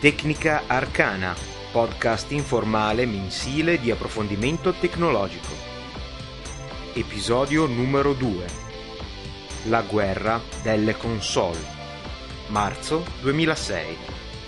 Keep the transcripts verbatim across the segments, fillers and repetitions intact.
Tecnica Arcana, podcast informale mensile di approfondimento tecnologico. Episodio numero due. La guerra delle console. Marzo duemilasei.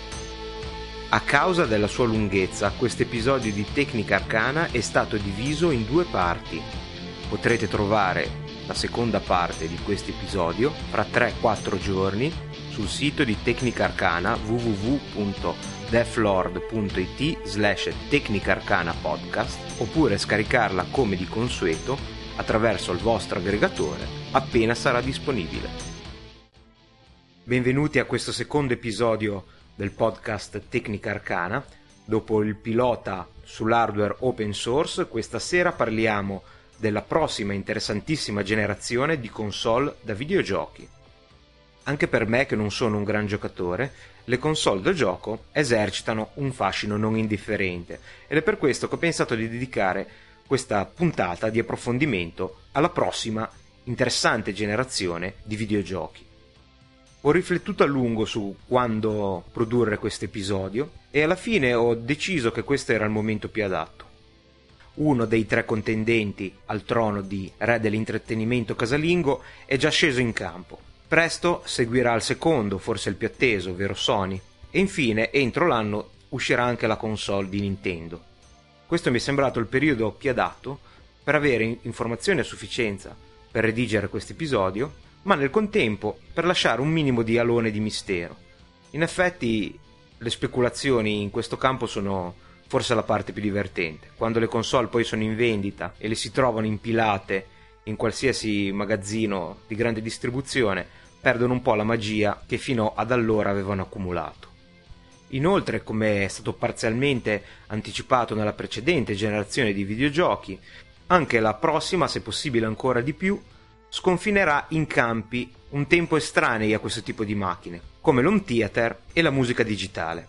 A causa della sua lunghezza, questo episodio di Tecnica Arcana è stato diviso in due parti. Potrete trovare la seconda parte di questo episodio fra tre quattro giorni sul sito di Tecnica Arcana w w w punto deflord punto i t slash Tecnica Arcana podcast, oppure scaricarla come di consueto attraverso il vostro aggregatore appena sarà disponibile. Benvenuti a questo secondo episodio del podcast Tecnica Arcana. Dopo il pilota sull'hardware open source, questa sera parliamo della prossima interessantissima generazione di console da videogiochi. Anche per me, che non sono un gran giocatore, le console da gioco esercitano un fascino non indifferente ed è per questo che ho pensato di dedicare questa puntata di approfondimento alla prossima interessante generazione di videogiochi. Ho riflettuto a lungo su quando produrre questo episodio e alla fine ho deciso che questo era il momento più adatto. Uno dei tre contendenti al trono di re dell'intrattenimento casalingo è già sceso in campo. Presto seguirà il secondo, forse il più atteso, ovvero Sony, e infine entro l'anno uscirà anche la console di Nintendo. Questo mi è sembrato il periodo più adatto per avere informazioni a sufficienza per redigere questo episodio, ma nel contempo per lasciare un minimo di alone di mistero. In effetti le speculazioni in questo campo sono forse la parte più divertente. Quando le console poi sono in vendita e le si trovano impilate in qualsiasi magazzino di grande distribuzione, perdono un po' la magia che fino ad allora avevano accumulato. Inoltre, come è stato parzialmente anticipato nella precedente generazione di videogiochi, anche la prossima, se possibile ancora di più, sconfinerà in campi un tempo estranei a questo tipo di macchine, come l'home theater e la musica digitale.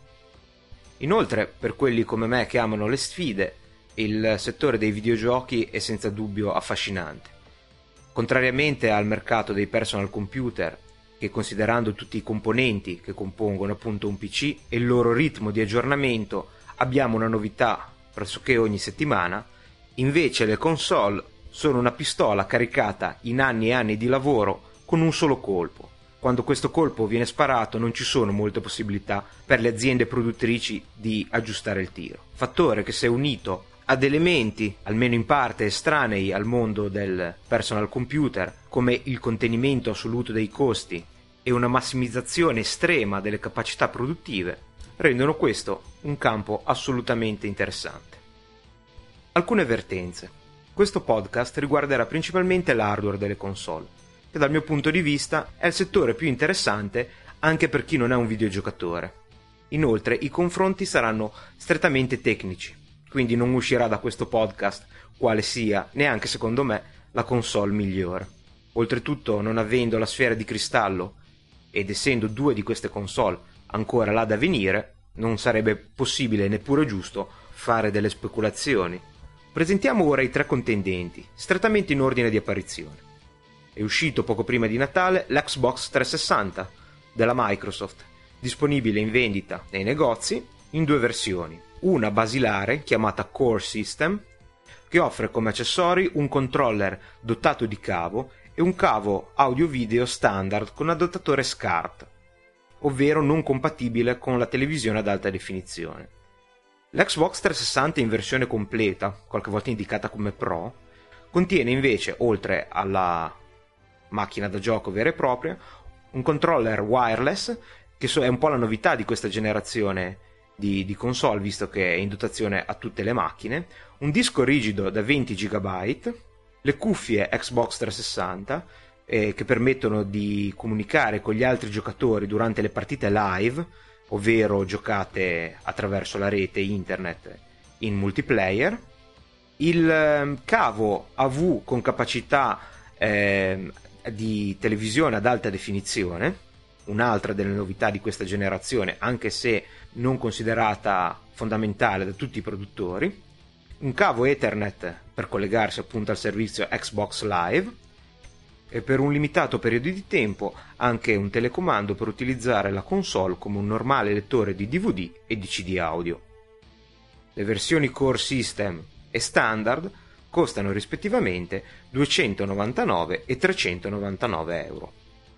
Inoltre, per quelli come me che amano le sfide, il settore dei videogiochi è senza dubbio affascinante. Contrariamente al mercato dei personal computer, che considerando tutti i componenti che compongono appunto un P C e il loro ritmo di aggiornamento abbiamo una novità pressoché ogni settimana, invece le console sono una pistola caricata in anni e anni di lavoro con un solo colpo. Quando questo colpo viene sparato non ci sono molte possibilità per le aziende produttrici di aggiustare il tiro. Fattore che, se unito ad elementi, almeno in parte estranei al mondo del personal computer, come il contenimento assoluto dei costi e una massimizzazione estrema delle capacità produttive, rendono questo un campo assolutamente interessante. Alcune avvertenze. Questo podcast riguarderà principalmente l'hardware delle console, che dal mio punto di vista è il settore più interessante anche per chi non è un videogiocatore. Inoltre i confronti saranno strettamente tecnici, quindi non uscirà da questo podcast quale sia, neanche secondo me, la console migliore. Oltretutto, non avendo la sfera di cristallo ed essendo due di queste console ancora là da venire, non sarebbe possibile neppure giusto fare delle speculazioni. Presentiamo ora i tre contendenti, strettamente in ordine di apparizione. È uscito poco prima di Natale l'Xbox trecentosessanta della Microsoft, disponibile in vendita nei negozi in due versioni. Una basilare chiamata Core System, che offre come accessori un controller dotato di cavo e un cavo audio-video standard con adattatore S C A R T, ovvero non compatibile con la televisione ad alta definizione. L'Xbox trecentosessanta in versione completa, qualche volta indicata come Pro, contiene invece, oltre alla macchina da gioco vera e propria, un controller wireless, che è un po' la novità di questa generazione Di, di console, visto che è in dotazione a tutte le macchine, un disco rigido da venti giga, le cuffie Xbox trecentosessanta eh, che permettono di comunicare con gli altri giocatori durante le partite live, ovvero giocate attraverso la rete internet in multiplayer, il eh, cavo A V con capacità eh, di televisione ad alta definizione, un'altra delle novità di questa generazione, anche se non considerata fondamentale da tutti i produttori, un cavo Ethernet per collegarsi appunto al servizio Xbox Live e per un limitato periodo di tempo anche un telecomando per utilizzare la console come un normale lettore di D V D e di C D audio. Le versioni Core System e Standard costano rispettivamente duecentonovantanove e trecentonovantanove euro.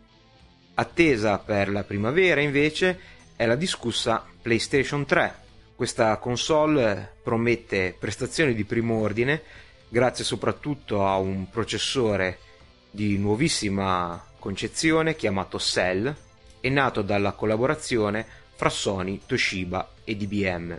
Attesa per la primavera invece è la discussa PlayStation tre. Questa console promette prestazioni di primo ordine grazie soprattutto a un processore di nuovissima concezione chiamato Cell e nato dalla collaborazione fra Sony, Toshiba e D B M.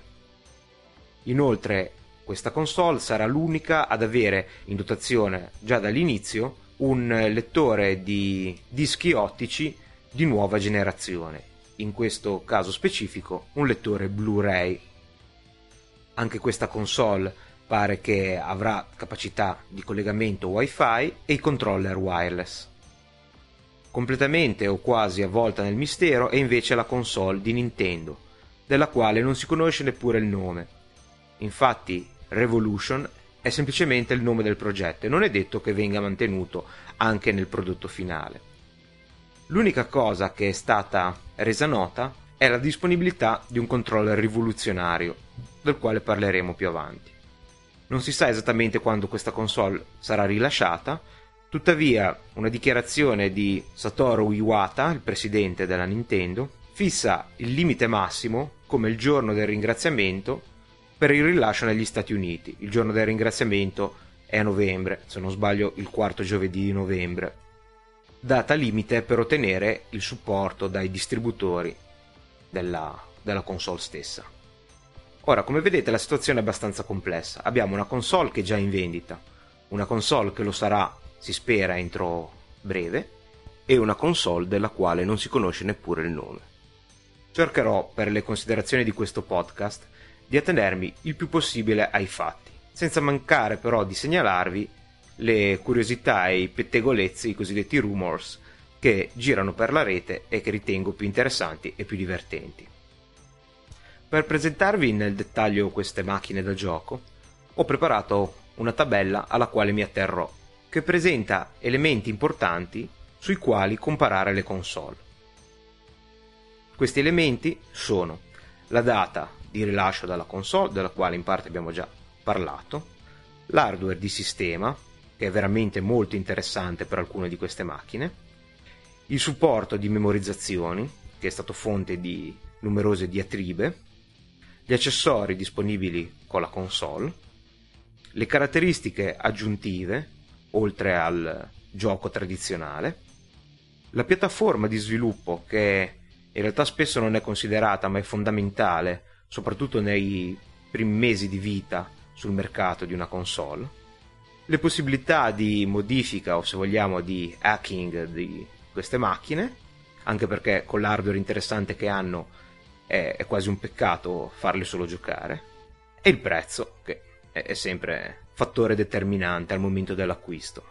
Inoltre questa console sarà l'unica ad avere in dotazione già dall'inizio un lettore di dischi ottici di nuova generazione, in questo caso specifico un lettore Blu-ray. Anche questa console pare che avrà capacità di collegamento Wi-Fi e i controller wireless. Completamente o quasi avvolta nel mistero è invece la console di Nintendo, della quale non si conosce neppure il nome. Infatti Revolution è semplicemente il nome del progetto e non è detto che venga mantenuto anche nel prodotto finale. L'unica cosa che è stata resa nota è la disponibilità di un controller rivoluzionario, del quale parleremo più avanti. Non si sa esattamente quando questa console sarà rilasciata, tuttavia una dichiarazione di Satoru Iwata, il presidente della Nintendo, fissa il limite massimo come il giorno del ringraziamento per il rilascio negli Stati Uniti. Il giorno del ringraziamento è a novembre, se non sbaglio il quarto giovedì di novembre, data limite per ottenere il supporto dai distributori della, della console stessa. Ora, come vedete, la situazione è abbastanza complessa. Abbiamo una console che è già in vendita, una console che lo sarà, si spera, entro breve, e una console della quale non si conosce neppure il nome. Cercherò, per le considerazioni di questo podcast, di attenermi il più possibile ai fatti, senza mancare però di segnalarvi le curiosità e i pettegolezzi, i cosiddetti rumors, che girano per la rete e che ritengo più interessanti e più divertenti. Per presentarvi nel dettaglio queste macchine da gioco, ho preparato una tabella alla quale mi atterrò, che presenta elementi importanti sui quali comparare le console. Questi elementi sono la data di rilascio della console, della quale in parte abbiamo già parlato, l'hardware di sistema, che è veramente molto interessante per alcune di queste macchine, il supporto di memorizzazioni, che è stato fonte di numerose diatribe, gli accessori disponibili con la console, le caratteristiche aggiuntive, oltre al gioco tradizionale, la piattaforma di sviluppo, che in realtà spesso non è considerata ma è fondamentale, soprattutto nei primi mesi di vita sul mercato di una console, le possibilità di modifica o, se vogliamo, di hacking di queste macchine, anche perché con l'hardware interessante che hanno è, è quasi un peccato farle solo giocare, e il prezzo, che è, è sempre fattore determinante al momento dell'acquisto.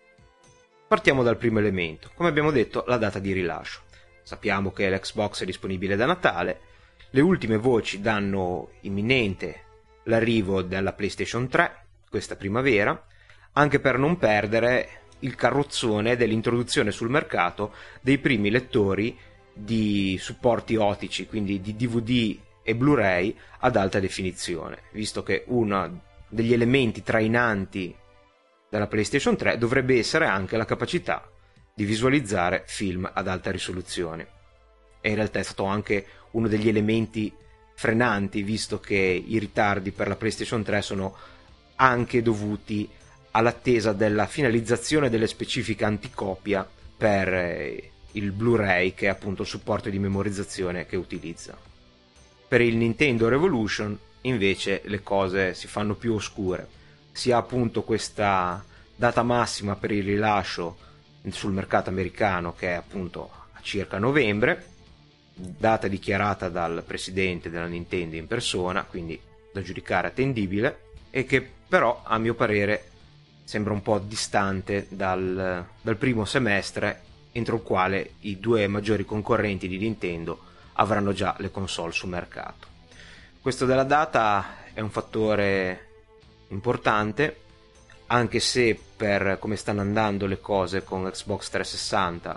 Partiamo dal primo elemento, come abbiamo detto, la data di rilascio. Sappiamo che l'Xbox è disponibile da Natale, le ultime voci danno imminente l'arrivo della PlayStation tre questa primavera, anche per non perdere il carrozzone dell'introduzione sul mercato dei primi lettori di supporti ottici, quindi di D V D e Blu-ray ad alta definizione, visto che uno degli elementi trainanti della PlayStation tre dovrebbe essere anche la capacità di visualizzare film ad alta risoluzione. E in realtà è stato anche uno degli elementi frenanti, visto che i ritardi per la PlayStation tre sono anche dovuti all'attesa della finalizzazione delle specifiche anticopia per il Blu-ray, che è appunto il supporto di memorizzazione che utilizza. Per il Nintendo Revolution invece le cose si fanno più oscure. Si ha appunto questa data massima per il rilascio sul mercato americano, che è appunto a circa novembre, data dichiarata dal presidente della Nintendo in persona, quindi da giudicare attendibile, e che però a mio parere sembra un po' distante dal, dal primo semestre, entro il quale i due maggiori concorrenti di Nintendo avranno già le console sul mercato. Questo della data è un fattore importante, anche se per come stanno andando le cose con Xbox trecentosessanta,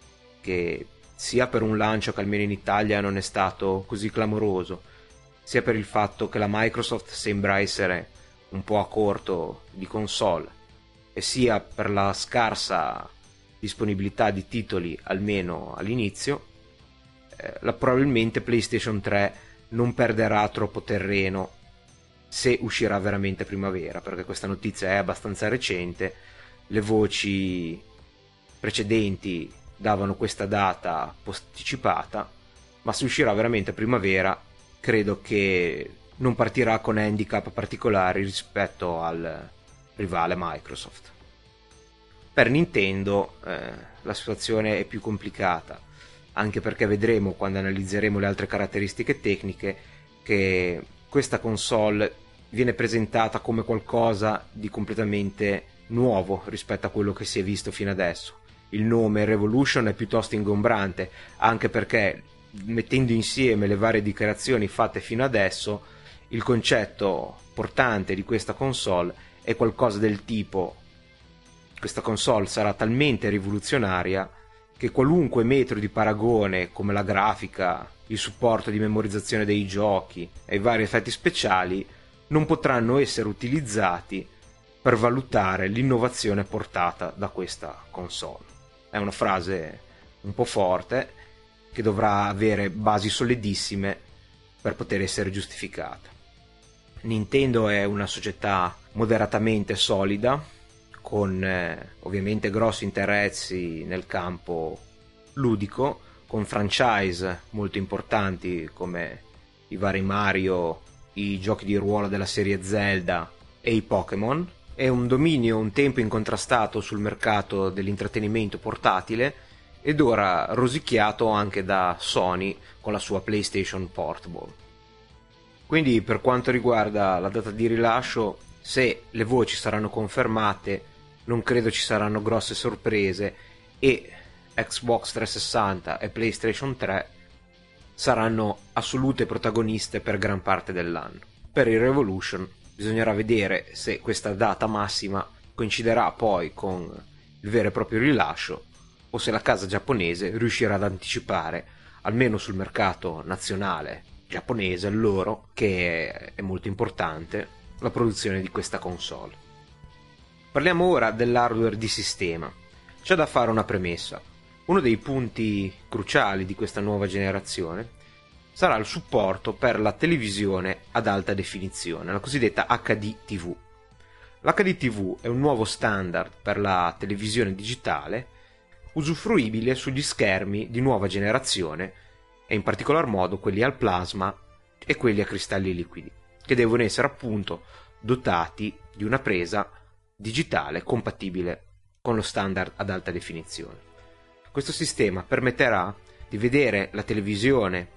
che sia per un lancio che almeno in Italia non è stato così clamoroso, sia per il fatto che la Microsoft sembra essere un po' a corto di console, e sia per la scarsa disponibilità di titoli almeno all'inizio, eh, la, probabilmente PlayStation tre non perderà troppo terreno se uscirà veramente a primavera, perché questa notizia è abbastanza recente. Le voci precedenti davano questa data posticipata, ma se uscirà veramente a primavera credo che non partirà con handicap particolari rispetto al rivale Microsoft. Per Nintendo eh, la situazione è più complicata, anche perché vedremo quando analizzeremo le altre caratteristiche tecniche che questa console viene presentata come qualcosa di completamente nuovo rispetto a quello che si è visto fino adesso. Il nome Revolution è piuttosto ingombrante, anche perché, mettendo insieme le varie dichiarazioni fatte fino adesso, il concetto portante di questa console è qualcosa del tipo: questa console sarà talmente rivoluzionaria che qualunque metro di paragone, come la grafica, il supporto di memorizzazione dei giochi e i vari effetti speciali, non potranno essere utilizzati per valutare l'innovazione portata da questa console. È una frase un po' forte, che dovrà avere basi solidissime per poter essere giustificata. Nintendo è una società moderatamente solida, con eh, ovviamente grossi interessi nel campo ludico, con franchise molto importanti come i vari Mario, i giochi di ruolo della serie Zelda e i Pokémon, e un dominio un tempo incontrastato sul mercato dell'intrattenimento portatile, ed ora rosicchiato anche da Sony con la sua PlayStation Portable. Quindi, per quanto riguarda la data di rilascio, se le voci saranno confermate, non credo ci saranno grosse sorprese, e Xbox trecentosessanta e PlayStation tre saranno assolute protagoniste per gran parte dell'anno. Per il Revolution bisognerà vedere se questa data massima coinciderà poi con il vero e proprio rilascio, o se la casa giapponese riuscirà ad anticipare, almeno sul mercato nazionale giapponese, loro, che è molto importante, la produzione di questa console. Parliamo ora dell'hardware di sistema. C'è da fare una premessa. Uno dei punti cruciali di questa nuova generazione sarà il supporto per la televisione ad alta definizione, la cosiddetta acca di tivù. L'H D T V è un nuovo standard per la televisione digitale, usufruibile sugli schermi di nuova generazione, e in particolar modo quelli al plasma e quelli a cristalli liquidi, che devono essere appunto dotati di una presa digitale compatibile con lo standard ad alta definizione. Questo sistema permetterà di vedere la televisione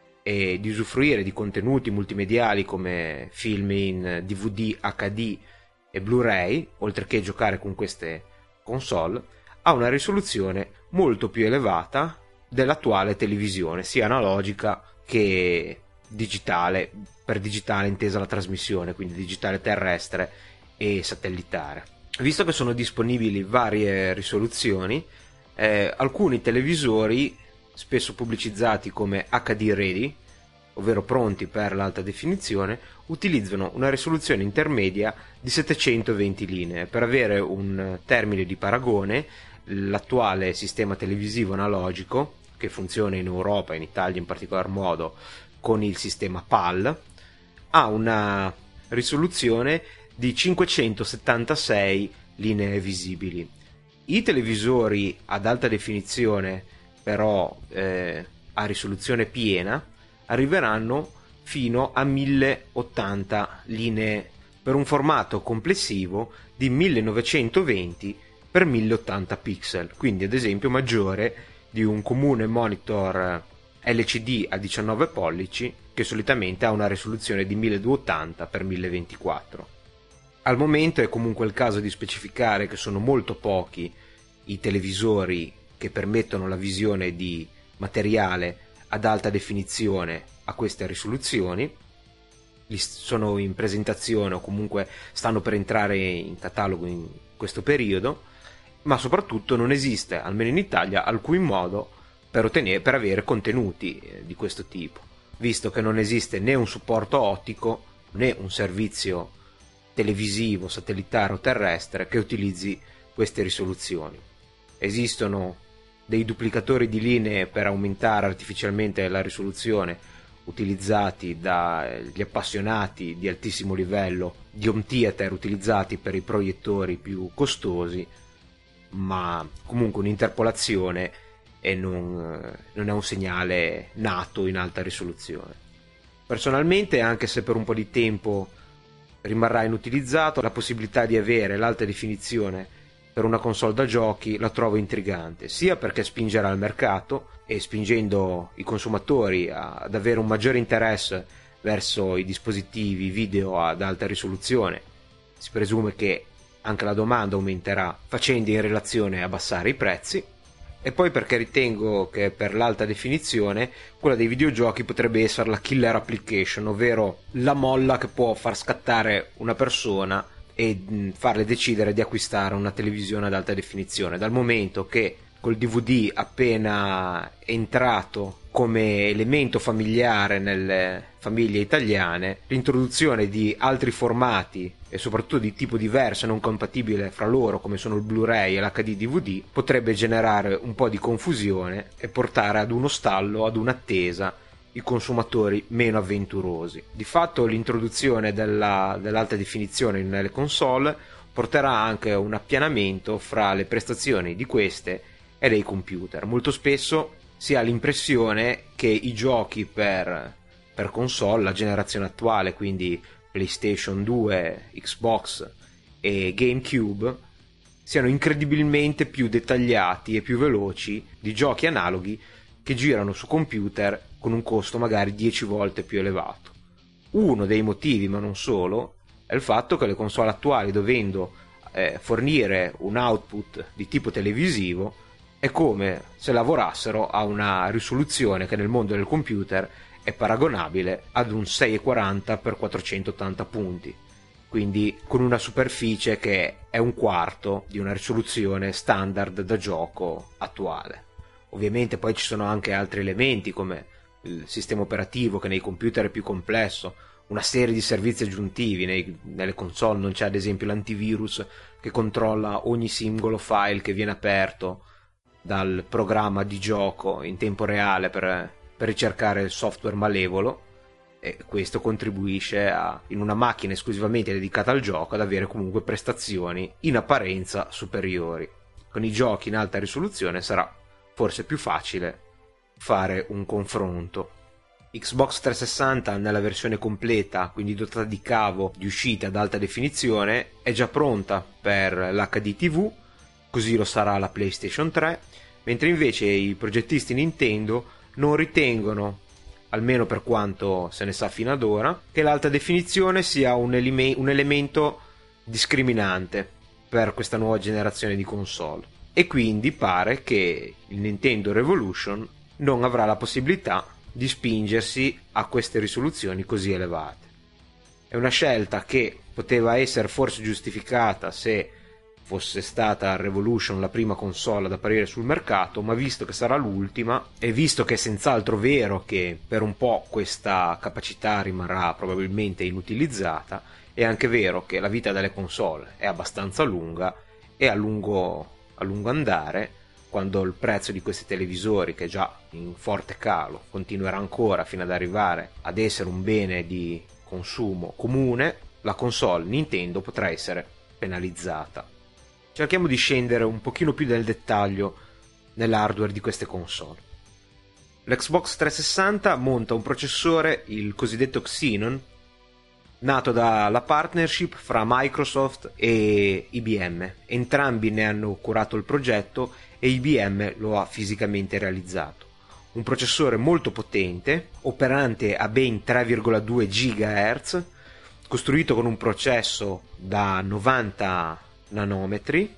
e di usufruire di contenuti multimediali come film in D V D, acca di e Blu-ray, oltre che giocare con queste console, a una risoluzione molto più elevata dell'attuale televisione, sia analogica che digitale, per digitale intesa la trasmissione, quindi digitale terrestre e satellitare. Visto che sono disponibili varie risoluzioni, eh, alcuni televisori, spesso pubblicizzati come acca di ready, ovvero pronti per l'alta definizione, utilizzano una risoluzione intermedia di settecentoventi linee. Per avere un termine di paragone, l'attuale sistema televisivo analogico, che funziona in Europa e in Italia in particolar modo con il sistema PAL, ha una risoluzione di cinquecentosettantasei linee visibili. I televisori ad alta definizione, però eh, a risoluzione piena, arriveranno fino a mille ottanta linee, per un formato complessivo di millenovecentoventi per mille ottanta pixel, quindi ad esempio maggiore di un comune monitor L C D a diciannove pollici, che solitamente ha una risoluzione di milleduecentottanta per milleventiquattro. Al momento è comunque il caso di specificare che sono molto pochi i televisori che permettono la visione di materiale ad alta definizione a queste risoluzioni. sono in presentazione o comunque stanno per entrare in catalogo in questo periodo, ma soprattutto non esiste, almeno in Italia, alcun modo per ottenere, per avere contenuti di questo tipo, visto che non esiste né un supporto ottico né un servizio televisivo, satellitare o terrestre che utilizzi queste risoluzioni. Esistono dei duplicatori di linee per aumentare artificialmente la risoluzione utilizzati dagli appassionati di altissimo livello di home theater utilizzati per i proiettori più costosi, ma comunque un'interpolazione e non, non è un segnale nato in alta risoluzione. Personalmente, anche se per un po' di tempo rimarrà inutilizzato, la possibilità di avere l'alta definizione per una console da giochi la trovo intrigante, sia perché spingerà il mercato e spingendo i consumatori ad avere un maggiore interesse verso i dispositivi video ad alta risoluzione. Si presume che anche la domanda aumenterà, facendo in relazione abbassare i prezzi, e poi perché ritengo che per l'alta definizione quella dei videogiochi potrebbe essere la killer application, ovvero la molla che può far scattare una persona e farle decidere di acquistare una televisione ad alta definizione, dal momento che col D V D appena entrato come elemento familiare nelle famiglie italiane, l'introduzione di altri formati e soprattutto di tipo diverso e non compatibile fra loro, come sono il Blu-ray e l'H D D V D, potrebbe generare un po' di confusione e portare ad uno stallo, ad un'attesa, i consumatori meno avventurosi. Di fatto l'introduzione della, dell'alta definizione nelle console porterà anche un appianamento fra le prestazioni di queste e dei computer. Molto spesso si ha l'impressione che i giochi per, per console, la generazione attuale, quindi PlayStation due, Xbox e GameCube, siano incredibilmente più dettagliati e più veloci di giochi analoghi che girano su computer con un costo magari dieci volte più elevato. Uno dei motivi, ma non solo, è il fatto che le console attuali, dovendo eh, fornire un output di tipo televisivo, è come se lavorassero a una risoluzione che nel mondo del computer è paragonabile ad un sei quaranta per quattrocentottanta punti, quindi con una superficie che è un quarto di una risoluzione standard da gioco attuale. Ovviamente poi ci sono anche altri elementi come il sistema operativo, che nei computer è più complesso, una serie di servizi aggiuntivi. Nei, nelle console non c'è ad esempio l'antivirus che controlla ogni singolo file che viene aperto dal programma di gioco in tempo reale per, per ricercare il software malevolo, e questo contribuisce a, in una macchina esclusivamente dedicata al gioco, ad avere comunque prestazioni in apparenza superiori. Con i giochi in alta risoluzione sarà forse più facile fare un confronto. Xbox trecentosessanta nella versione completa, quindi dotata di cavo di uscita ad alta definizione, è già pronta per l'H D T V, così lo sarà la PlayStation tre, mentre invece i progettisti Nintendo non ritengono, almeno per quanto se ne sa fino ad ora, che l'alta definizione sia un, elime- un elemento discriminante per questa nuova generazione di console, e quindi pare che il Nintendo Revolution non avrà la possibilità di spingersi a queste risoluzioni così elevate. È una scelta che poteva essere forse giustificata se fosse stata Revolution la prima console ad apparire sul mercato, ma visto che sarà l'ultima e visto che è senz'altro vero che per un po' questa capacità rimarrà probabilmente inutilizzata, è anche vero che la vita delle console è abbastanza lunga e a lungo, a lungo andare, quando il prezzo di questi televisori, che è già in forte calo, continuerà ancora fino ad arrivare ad essere un bene di consumo comune, la console Nintendo potrà essere penalizzata. Cerchiamo di scendere un pochino più nel dettaglio nell'hardware di queste console. L'Xbox trecentosessanta monta un processore, il cosiddetto Xenon, nato dalla partnership fra Microsoft e I B M. Entrambi ne hanno curato il progetto e I B M lo ha fisicamente realizzato. Un processore molto potente, operante a ben tre virgola due gigahertz, costruito con un processo da novanta nanometri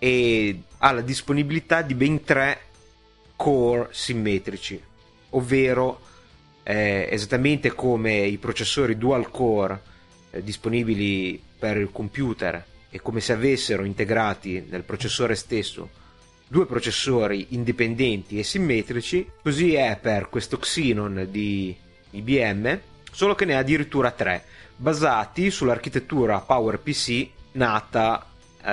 e ha la disponibilità di ben tre core simmetrici, ovvero eh, esattamente come i processori dual core eh, disponibili per il computer, e come se avessero integrati nel processore stesso due processori indipendenti e simmetrici, così è per questo Xenon di I B M, solo che ne ha addirittura tre, basati sull'architettura PowerPC nata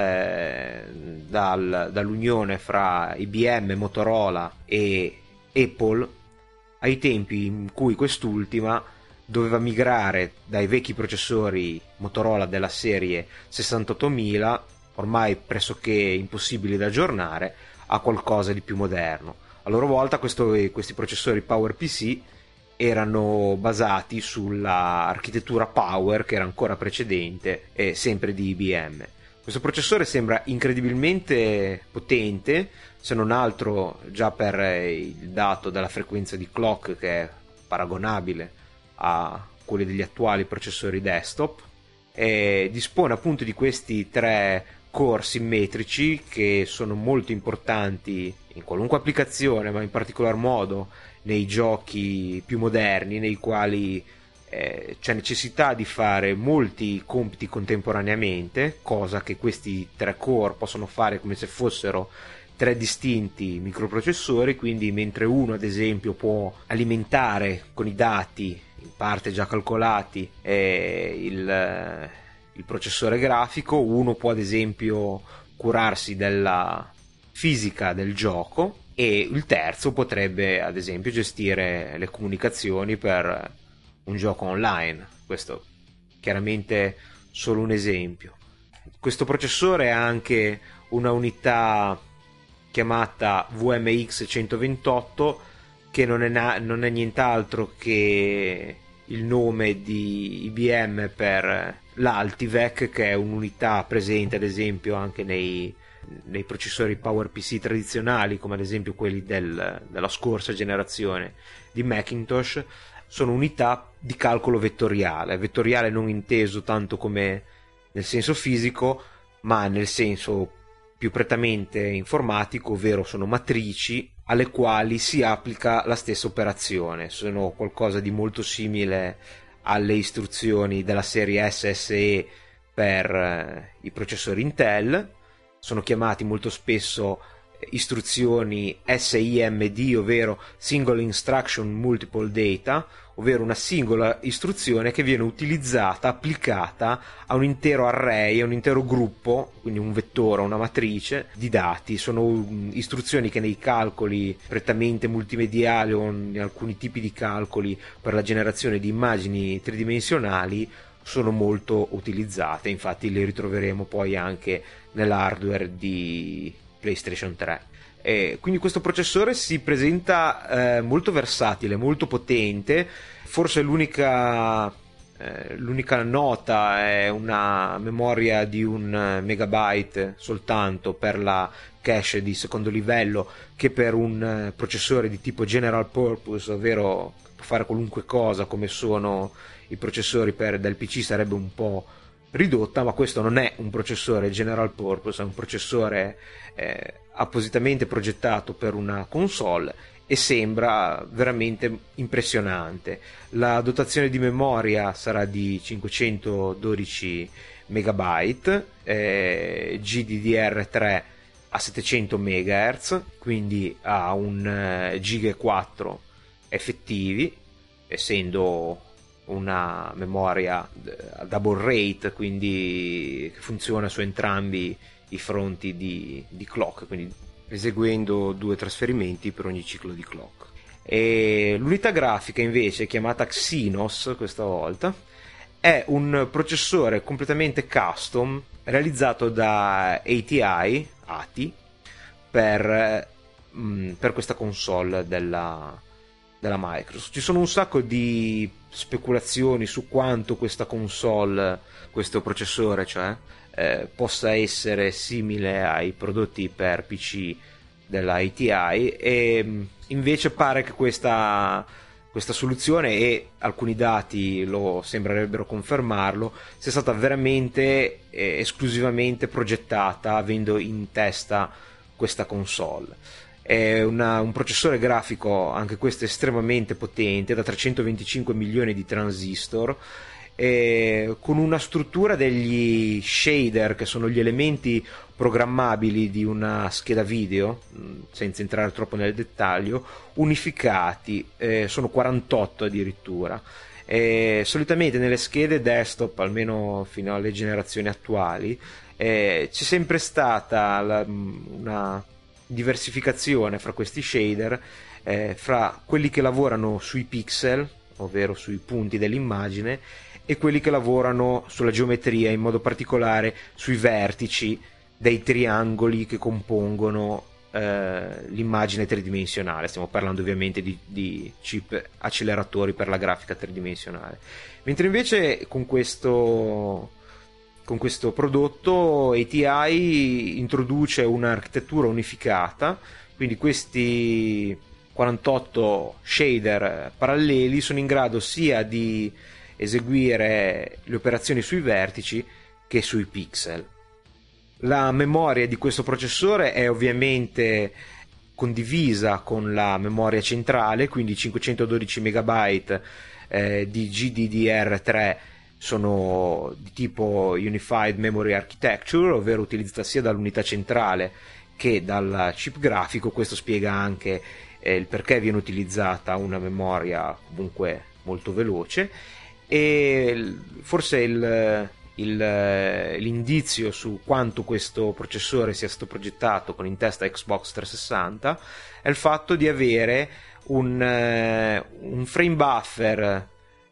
eh, dal, dall'unione fra I B M, Motorola e Apple, ai tempi in cui quest'ultima doveva migrare dai vecchi processori Motorola della serie sessantottomila, ormai pressoché impossibili da aggiornare, a qualcosa di più moderno. A loro volta questo, questi processori PowerPC erano basati sulla architettura Power, che era ancora precedente, e sempre di I B M. Questo processore sembra incredibilmente potente, se non altro già per il dato della frequenza di clock, che è paragonabile a quelli degli attuali processori desktop, e dispone appunto di questi tre core simmetrici che sono molto importanti in qualunque applicazione, ma in particolar modo nei giochi più moderni, nei quali eh, c'è necessità di fare molti compiti contemporaneamente, cosa che questi tre core possono fare come se fossero tre distinti microprocessori. Quindi mentre uno ad esempio può alimentare con i dati in parte già calcolati eh, il, il processore grafico, uno può ad esempio curarsi della fisica del gioco, e il terzo potrebbe ad esempio gestire le comunicazioni per un gioco online. Questo chiaramente solo un esempio. Questo processore ha anche una unità chiamata V M X centoventotto, che non è, na- non è nient'altro che il nome di I B M per l'Altivec, che è un'unità presente ad esempio anche nei, nei processori PowerPC tradizionali, come ad esempio quelli del, della scorsa generazione di Macintosh. Sono unità di calcolo vettoriale, vettoriale non inteso tanto come nel senso fisico, ma nel senso più prettamente informatico, ovvero sono matrici alle quali si applica la stessa operazione. Sono qualcosa di molto simile alle istruzioni della serie S S E per eh, i processori Intel. Sono chiamati molto spesso istruzioni S I M D, ovvero Single Instruction Multiple Data, ovvero una singola istruzione che viene utilizzata, applicata a un intero array, a un intero gruppo, quindi un vettore, una matrice di dati. Sono istruzioni che nei calcoli prettamente multimediali o in alcuni tipi di calcoli per la generazione di immagini tridimensionali sono molto utilizzate, infatti le ritroveremo poi anche nell'hardware di PlayStation tre. E quindi questo processore si presenta eh, molto versatile, molto potente. Forse l'unica eh, l'unica nota è una memoria di un megabyte soltanto per la cache di secondo livello, che per un processore di tipo general purpose, ovvero può fare qualunque cosa come sono i processori per del P C, sarebbe un po' ridotta. Ma questo non è un processore general purpose, è un processore eh, appositamente progettato per una console, e sembra veramente impressionante. La dotazione di memoria sarà di cinquecentododici megabyte, eh, G D D R tre a settecento megahertz, quindi ha un eh, giga quattro effettivi, essendo una memoria a double rate, quindi che funziona su entrambi i fronti di, di clock, quindi eseguendo due trasferimenti per ogni ciclo di clock. E l'unità grafica invece, chiamata Xenos questa volta, è un processore completamente custom realizzato da A T I, A T I per, mh, per questa console della, della Microsoft. Ci sono un sacco di speculazioni su quanto questa console, questo processore cioè, eh, possa essere simile ai prodotti per P C della A T I, e invece pare che questa, questa soluzione, e alcuni dati lo sembrerebbero confermarlo, sia stata veramente eh, esclusivamente progettata avendo in testa questa console. È una, un processore grafico, anche questo estremamente potente, da trecentoventicinque milioni di transistor, eh, con una struttura degli shader, che sono gli elementi programmabili di una scheda video, senza entrare troppo nel dettaglio, unificati, eh, sono quarantotto addirittura. Eh, solitamente nelle schede desktop, almeno fino alle generazioni attuali, eh, c'è sempre stata la, una diversificazione fra questi shader, eh, fra quelli che lavorano sui pixel, ovvero sui punti dell'immagine, e quelli che lavorano sulla geometria, in modo particolare sui vertici dei triangoli che compongono eh, l'immagine tridimensionale. Stiamo parlando ovviamente di, di chip acceleratori per la grafica tridimensionale. Mentre invece con questo con questo prodotto A T I introduce un'architettura unificata, quindi questi quarantotto shader paralleli sono in grado sia di eseguire le operazioni sui vertici che sui pixel. La memoria di questo processore è ovviamente condivisa con la memoria centrale, quindi cinquecentododici megabyte eh, di G D D R tre sono di tipo Unified Memory Architecture, ovvero utilizzata sia dall'unità centrale che dal chip grafico. Questo spiega anche eh, il perché viene utilizzata una memoria comunque molto veloce, e forse il, il, l'indizio su quanto questo processore sia stato progettato con in testa Xbox trecentosessanta è il fatto di avere un, un frame buffer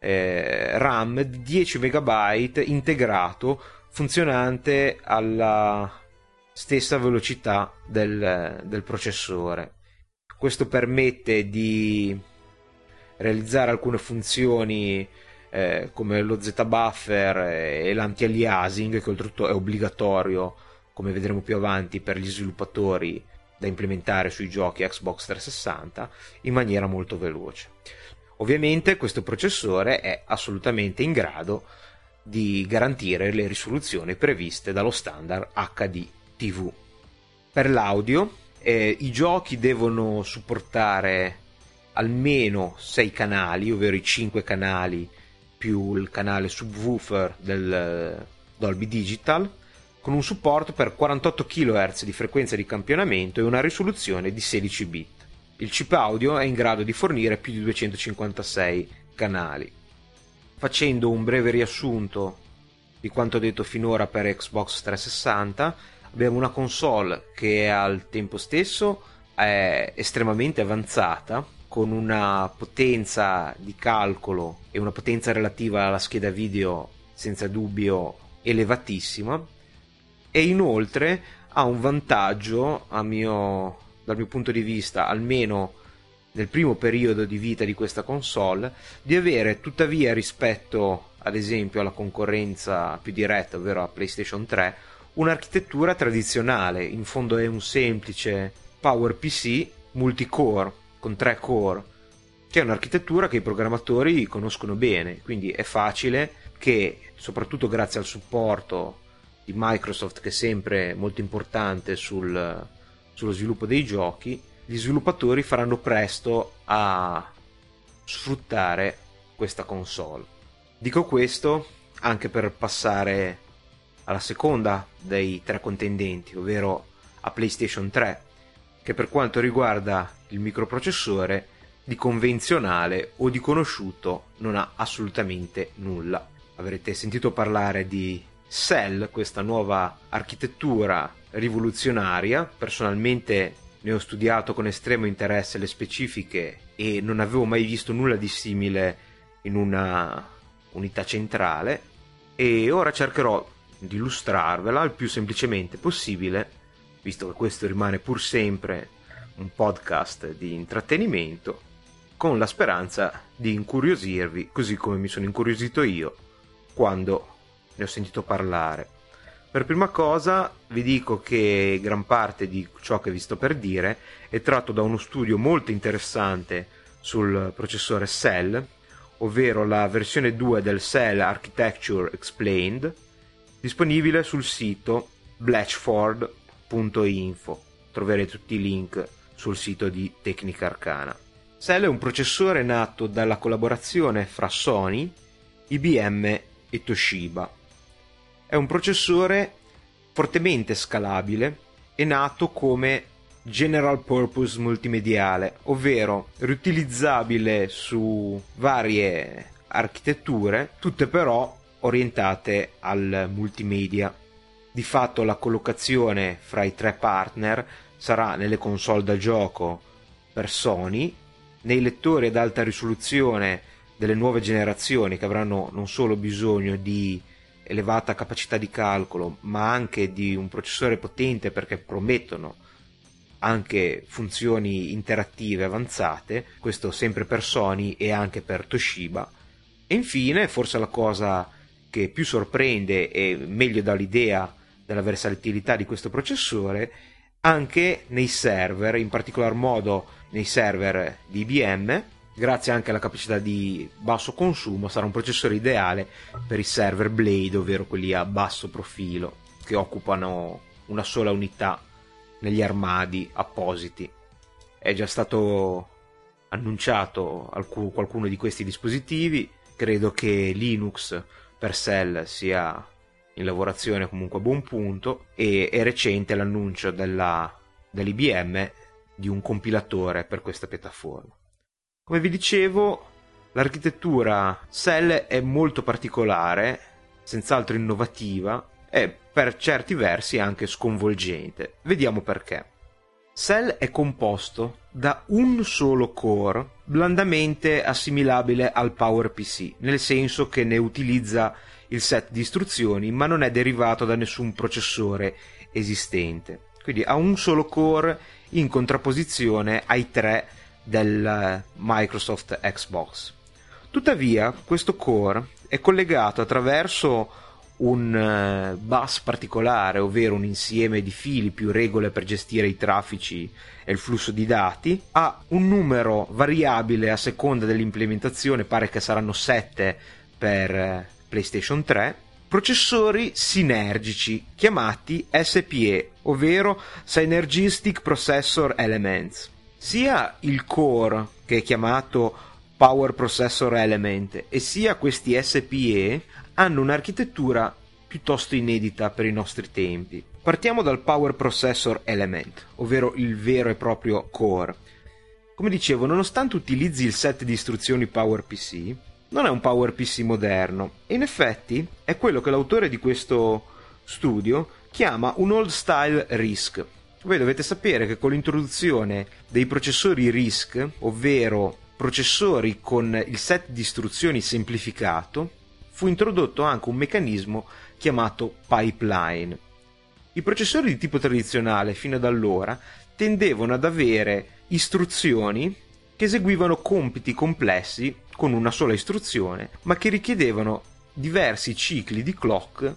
Eh, RAM di dieci megabyte integrato, funzionante alla stessa velocità del, del processore. Questo permette di realizzare alcune funzioni eh, come lo Z-buffer e l'anti-aliasing, che oltretutto è obbligatorio, come vedremo più avanti, per gli sviluppatori da implementare sui giochi Xbox trecentosessanta, in maniera molto veloce. Ovviamente questo processore è assolutamente in grado di garantire le risoluzioni previste dallo standard H D T V. Per l'audio, eh, i giochi devono supportare almeno sei canali, ovvero i cinque canali più il canale subwoofer del Dolby Digital, con un supporto per quarantotto chilohertz di frequenza di campionamento e una risoluzione di sedici bit. Il chip audio è in grado di fornire più di duecentocinquantasei canali. Facendo un breve riassunto di quanto detto finora per Xbox trecentosessanta, abbiamo una console che al tempo stesso è estremamente avanzata, con una potenza di calcolo e una potenza relativa alla scheda video senza dubbio elevatissima, e inoltre ha un vantaggio, a mio dal mio punto di vista, almeno nel primo periodo di vita di questa console, di avere tuttavia, rispetto ad esempio alla concorrenza più diretta, ovvero a PlayStation tre, un'architettura tradizionale. In fondo è un semplice PowerPC multicore con tre core, che è un'architettura che i programmatori conoscono bene, quindi è facile che, soprattutto grazie al supporto di Microsoft, che è sempre molto importante sul sullo sviluppo dei giochi, gli sviluppatori faranno presto a sfruttare questa console. Dico questo anche per passare alla seconda dei tre contendenti, ovvero a PlayStation tre, che per quanto riguarda il microprocessore di convenzionale o di conosciuto non ha assolutamente nulla. Avrete sentito parlare di Cell, questa nuova architettura rivoluzionaria. Personalmente ne ho studiato con estremo interesse le specifiche e non avevo mai visto nulla di simile in una unità centrale, e ora cercherò di illustrarvela il più semplicemente possibile, visto che questo rimane pur sempre un podcast di intrattenimento, con la speranza di incuriosirvi così come mi sono incuriosito io quando ne ho sentito parlare. Per prima cosa vi dico che gran parte di ciò che vi sto per dire è tratto da uno studio molto interessante sul processore Cell, ovvero la versione due del Cell Architecture Explained, disponibile sul sito blatchford punto info. Troverete tutti i link sul sito di Tecnica Arcana. Cell è un processore nato dalla collaborazione fra Sony, I B M e Toshiba. È un processore fortemente scalabile e nato come general purpose multimediale, ovvero riutilizzabile su varie architetture, tutte però orientate al multimedia. Di fatto la collocazione fra i tre partner sarà nelle console da gioco per Sony, nei lettori ad alta risoluzione delle nuove generazioni che avranno non solo bisogno di elevata capacità di calcolo ma anche di un processore potente perché promettono anche funzioni interattive avanzate, questo sempre per Sony e anche per Toshiba. E infine, forse la cosa che più sorprende e meglio dà l'idea della versatilità di questo processore, anche nei server, in particolar modo nei server di I B M, grazie anche alla capacità di basso consumo, sarà un processore ideale per i server Blade, ovvero quelli a basso profilo, che occupano una sola unità negli armadi appositi. È già stato annunciato alc- qualcuno di questi dispositivi, credo che Linux per Cell sia in lavorazione comunque a buon punto, e è recente l'annuncio della, dell'I B M di un compilatore per questa piattaforma. Come vi dicevo, l'architettura Cell è molto particolare, senz'altro innovativa e per certi versi anche sconvolgente. Vediamo perché. Cell è composto da un solo core blandamente assimilabile al PowerPC, nel senso che ne utilizza il set di istruzioni ma non è derivato da nessun processore esistente. Quindi ha un solo core in contrapposizione ai tre del Microsoft Xbox. Tuttavia, questo core è collegato attraverso un bus particolare, ovvero un insieme di fili più regole per gestire i traffici e il flusso di dati, a un numero variabile a seconda dell'implementazione, pare che saranno sette per PlayStation tre, processori sinergici chiamati S P E, ovvero Synergistic Processor Elements. Sia il core, che è chiamato Power Processor Element, e sia questi S P E hanno un'architettura piuttosto inedita per i nostri tempi. Partiamo dal Power Processor Element, ovvero il vero e proprio core. Come dicevo, nonostante utilizzi il set di istruzioni PowerPC, non è un PowerPC moderno, e in effetti è quello che l'autore di questo studio chiama un old style RISC. Voi dovete sapere che con l'introduzione dei processori RISC, ovvero processori con il set di istruzioni semplificato, fu introdotto anche un meccanismo chiamato pipeline. I processori di tipo tradizionale fino ad allora tendevano ad avere istruzioni che eseguivano compiti complessi con una sola istruzione, ma che richiedevano diversi cicli di clock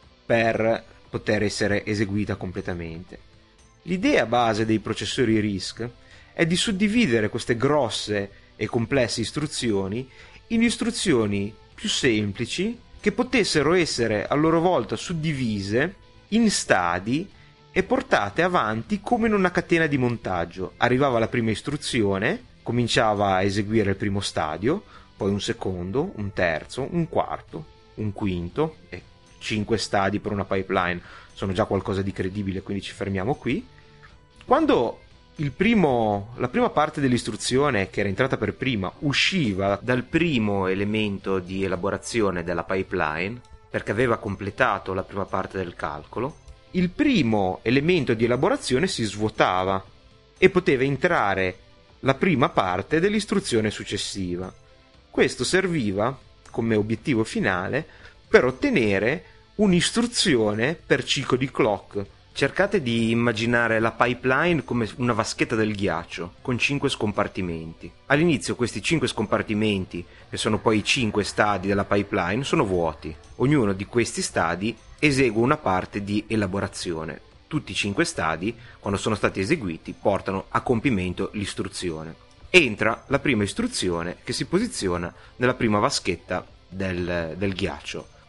per poter essere eseguita completamente. L'idea base dei processori RISC è di suddividere queste grosse e complesse istruzioni in istruzioni più semplici che potessero essere a loro volta suddivise in stadi e portate avanti come in una catena di montaggio. Arrivava la prima istruzione, cominciava a eseguire il primo stadio, poi un secondo, un terzo, un quarto, un quinto, e cinque stadi per una pipeline sono già qualcosa di credibile, quindi ci fermiamo qui. Quando il primo, la prima parte dell'istruzione, che era entrata per prima, usciva dal primo elemento di elaborazione della pipeline, perché aveva completato la prima parte del calcolo, il primo elemento di elaborazione si svuotava e poteva entrare la prima parte dell'istruzione successiva. Questo serviva come obiettivo finale per ottenere un'istruzione per ciclo di clock. Cercate di immaginare la pipeline come una vaschetta del ghiaccio con cinque scompartimenti. All'inizio questi cinque scompartimenti, che sono poi i cinque stadi della pipeline, sono vuoti. Ognuno di questi stadi esegue una parte di elaborazione. Tutti i cinque stadi, quando sono stati eseguiti, portano a compimento l'istruzione. Entra la prima istruzione che si posiziona nella prima vaschetta del, del ghiaccio.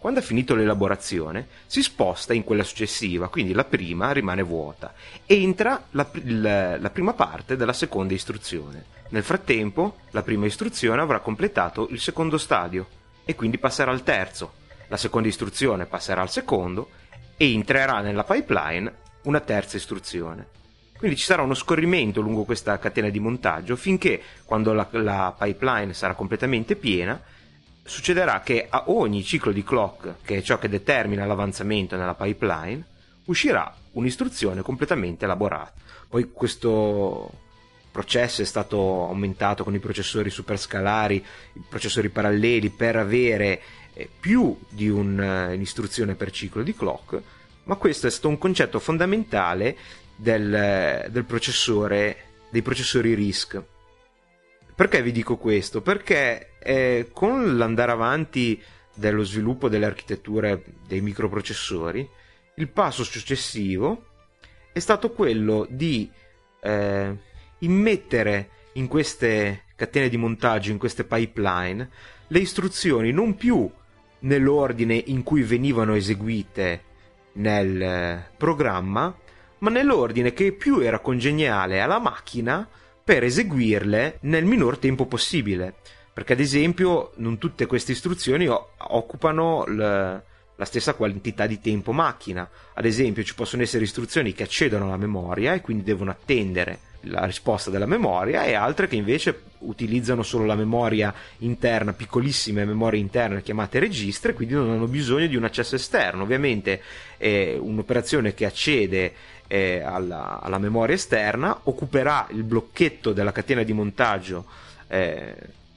Quando ha finito l'elaborazione, si sposta in quella successiva, quindi la prima rimane vuota. Entra la, la, la prima parte della seconda istruzione. Nel frattempo, la prima istruzione avrà completato il secondo stadio e quindi passerà al terzo. La seconda istruzione passerà al secondo e entrerà nella pipeline una terza istruzione. Quindi ci sarà uno scorrimento lungo questa catena di montaggio finché, quando la, la pipeline sarà completamente piena, succederà che a ogni ciclo di clock, che è ciò che determina l'avanzamento nella pipeline, uscirà un'istruzione completamente elaborata. Poi questo processo è stato aumentato con i processori superscalari, i processori paralleli, per avere eh, più di un, uh, un'istruzione per ciclo di clock, ma questo è stato un concetto fondamentale del, del processore, dei processori RISC. Perché vi dico questo? Perché eh, con l'andare avanti dello sviluppo delle architetture dei microprocessori, il passo successivo è stato quello di eh, immettere in queste catene di montaggio, in queste pipeline, le istruzioni non più nell'ordine in cui venivano eseguite nel programma, ma nell'ordine che più era congeniale alla macchina per eseguirle nel minor tempo possibile, perché ad esempio non tutte queste istruzioni occupano le, la stessa quantità di tempo macchina. Ad esempio ci possono essere istruzioni che accedono alla memoria e quindi devono attendere la risposta della memoria, e altre che invece utilizzano solo la memoria interna, piccolissime memorie interne chiamate registri, e quindi non hanno bisogno di un accesso esterno. Ovviamente è un'operazione che accede eh, alla, alla memoria esterna, occuperà il blocchetto della catena di montaggio eh,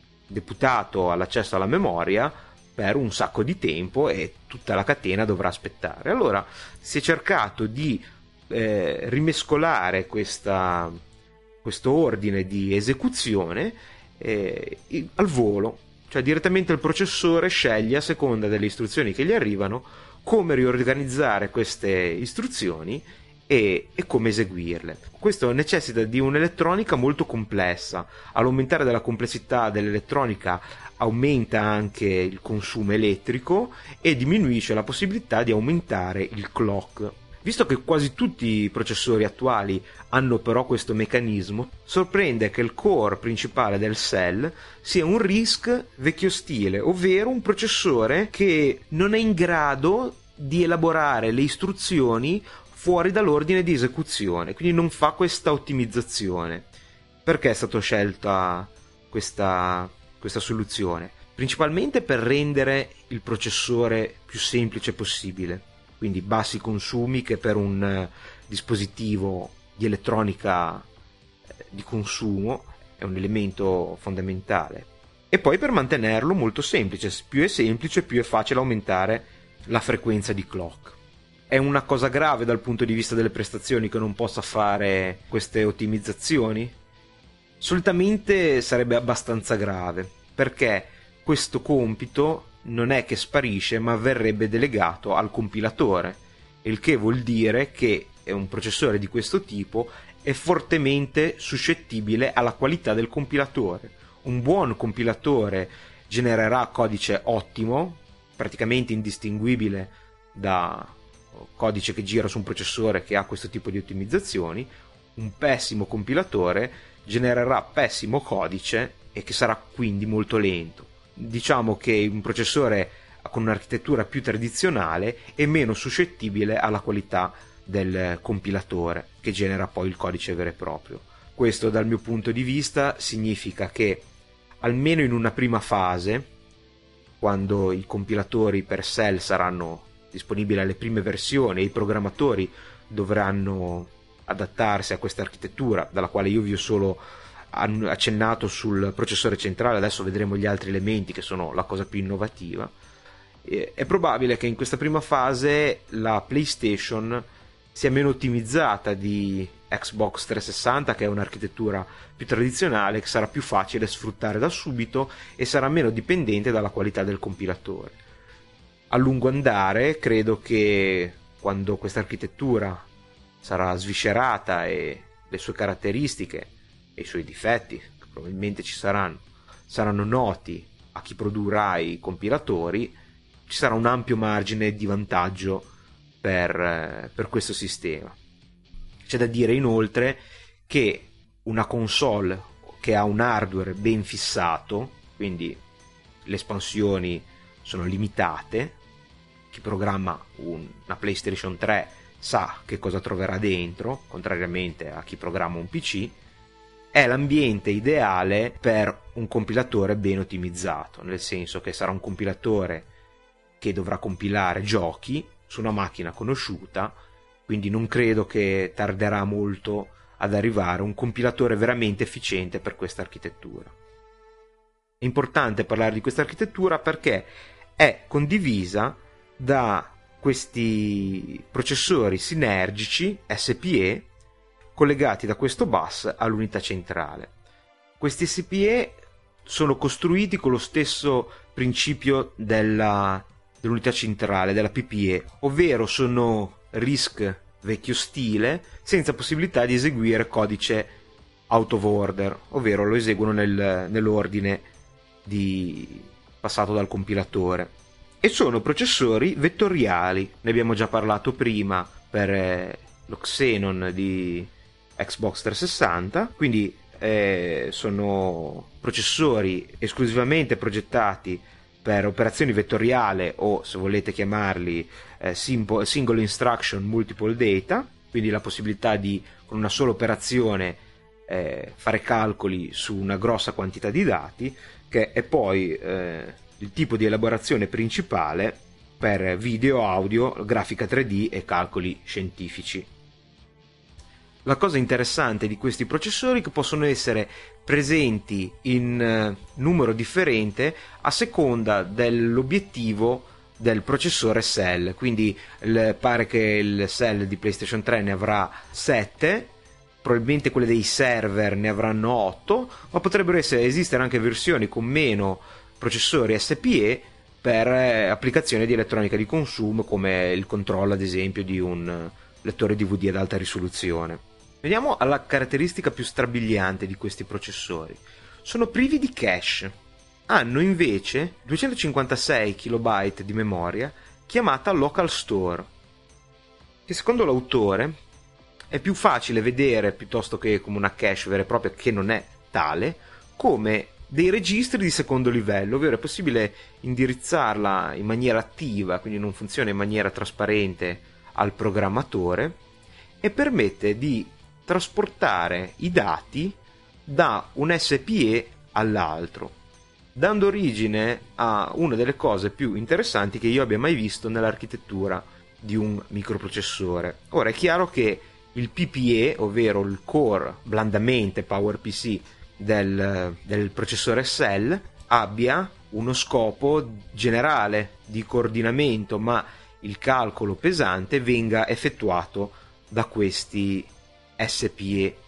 deputato all'accesso alla memoria per un sacco di tempo, e tutta la catena dovrà aspettare. Allora si è cercato di eh, rimescolare questa, questo ordine di esecuzione eh, al volo, cioè direttamente il processore sceglie, a seconda delle istruzioni che gli arrivano, come riorganizzare queste istruzioni e, e come eseguirle. Questo necessita di un'elettronica molto complessa. All'aumentare della complessità dell'elettronica aumenta anche il consumo elettrico e diminuisce la possibilità di aumentare il clock. Visto che quasi tutti i processori attuali hanno però questo meccanismo, sorprende che il core principale del cell sia un RISC vecchio stile, ovvero un processore che non è in grado di elaborare le istruzioni fuori dall'ordine di esecuzione, quindi non fa questa ottimizzazione. Perché è stata scelta questa, questa soluzione? Principalmente per rendere il processore più semplice possibile, quindi bassi consumi, che per un eh, dispositivo di elettronica eh, di consumo è un elemento fondamentale, e poi per mantenerlo molto semplice. Più è semplice, più è facile aumentare la frequenza di clock. È una cosa grave dal punto di vista delle prestazioni che non possa fare queste ottimizzazioni? Solitamente sarebbe abbastanza grave, perché questo compito non è che sparisce, ma verrebbe delegato al compilatore, il che vuol dire che un processore di questo tipo è fortemente suscettibile alla qualità del compilatore. Un buon compilatore genererà codice ottimo, praticamente indistinguibile da codice che gira su un processore che ha questo tipo di ottimizzazioni. Un pessimo compilatore genererà pessimo codice e che sarà quindi molto lento. Diciamo che un processore con un'architettura più tradizionale è meno suscettibile alla qualità del compilatore che genera poi il codice vero e proprio. Questo, dal mio punto di vista, significa che almeno in una prima fase, quando i compilatori per cell saranno disponibili alle prime versioni e i programmatori dovranno adattarsi a questa architettura, dalla quale io vi ho solo accennato sul processore centrale, adesso vedremo gli altri elementi che sono la cosa più innovativa, è probabile che in questa prima fase la PlayStation sia meno ottimizzata di Xbox trecentosessanta, che è un'architettura più tradizionale, che sarà più facile sfruttare da subito e sarà meno dipendente dalla qualità del compilatore. A lungo andare credo che quando questa architettura sarà sviscerata e le sue caratteristiche e i suoi difetti, che probabilmente ci saranno, saranno noti a chi produrrà i compilatori, ci sarà un ampio margine di vantaggio per, per questo sistema. C'è da dire inoltre che una console che ha un hardware ben fissato, quindi le espansioni sono limitate, chi programma un, una PlayStation tre sa che cosa troverà dentro, contrariamente a chi programma un P C, è l'ambiente ideale per un compilatore ben ottimizzato, nel senso che sarà un compilatore che dovrà compilare giochi su una macchina conosciuta, quindi non credo che tarderà molto ad arrivare un compilatore veramente efficiente per questa architettura. È importante parlare di questa architettura perché è condivisa da questi processori sinergici S P E collegati da questo bus all'unità centrale. Questi S P E sono costruiti con lo stesso principio della, dell'unità centrale, della P P E, ovvero sono RISC vecchio stile, senza possibilità di eseguire codice out of order, ovvero lo eseguono nel, nell'ordine di passato dal compilatore. E sono processori vettoriali, ne abbiamo già parlato prima per eh, lo Xenon di Xbox trecentosessanta, quindi eh, sono processori esclusivamente progettati per operazioni vettoriali o, se volete chiamarli, eh, simple, single instruction multiple data, quindi la possibilità di con una sola operazione eh, fare calcoli su una grossa quantità di dati, che è poi eh, il tipo di elaborazione principale per video, audio, grafica tre D e calcoli scientifici. La cosa interessante di questi processori è che possono essere presenti in uh, numero differente a seconda dell'obiettivo del processore S L, quindi il, pare che il S L di PlayStation tre ne avrà sette, probabilmente quelle dei server ne avranno otto, ma potrebbero essere, esistere anche versioni con meno processori S P E per eh, applicazioni di elettronica di consumo, come il controllo ad esempio di un uh, lettore D V D ad alta risoluzione. Veniamo alla caratteristica più strabiliante di questi processori. Sono privi di cache. Hanno invece duecentocinquantasei kilobyte di memoria chiamata local store, che secondo l'autore è più facile vedere, piuttosto che come una cache vera e propria, che non è tale, come dei registri di secondo livello, ovvero è possibile indirizzarla in maniera attiva, quindi non funziona in maniera trasparente al programmatore, e permette di trasportare i dati da un S P E all'altro, dando origine a una delle cose più interessanti che io abbia mai visto nell'architettura di un microprocessore. Ora è chiaro che il P P E, ovvero il core blandamente PowerPC del, del processore S L, abbia uno scopo generale di coordinamento, ma il calcolo pesante venga effettuato da questi S P E.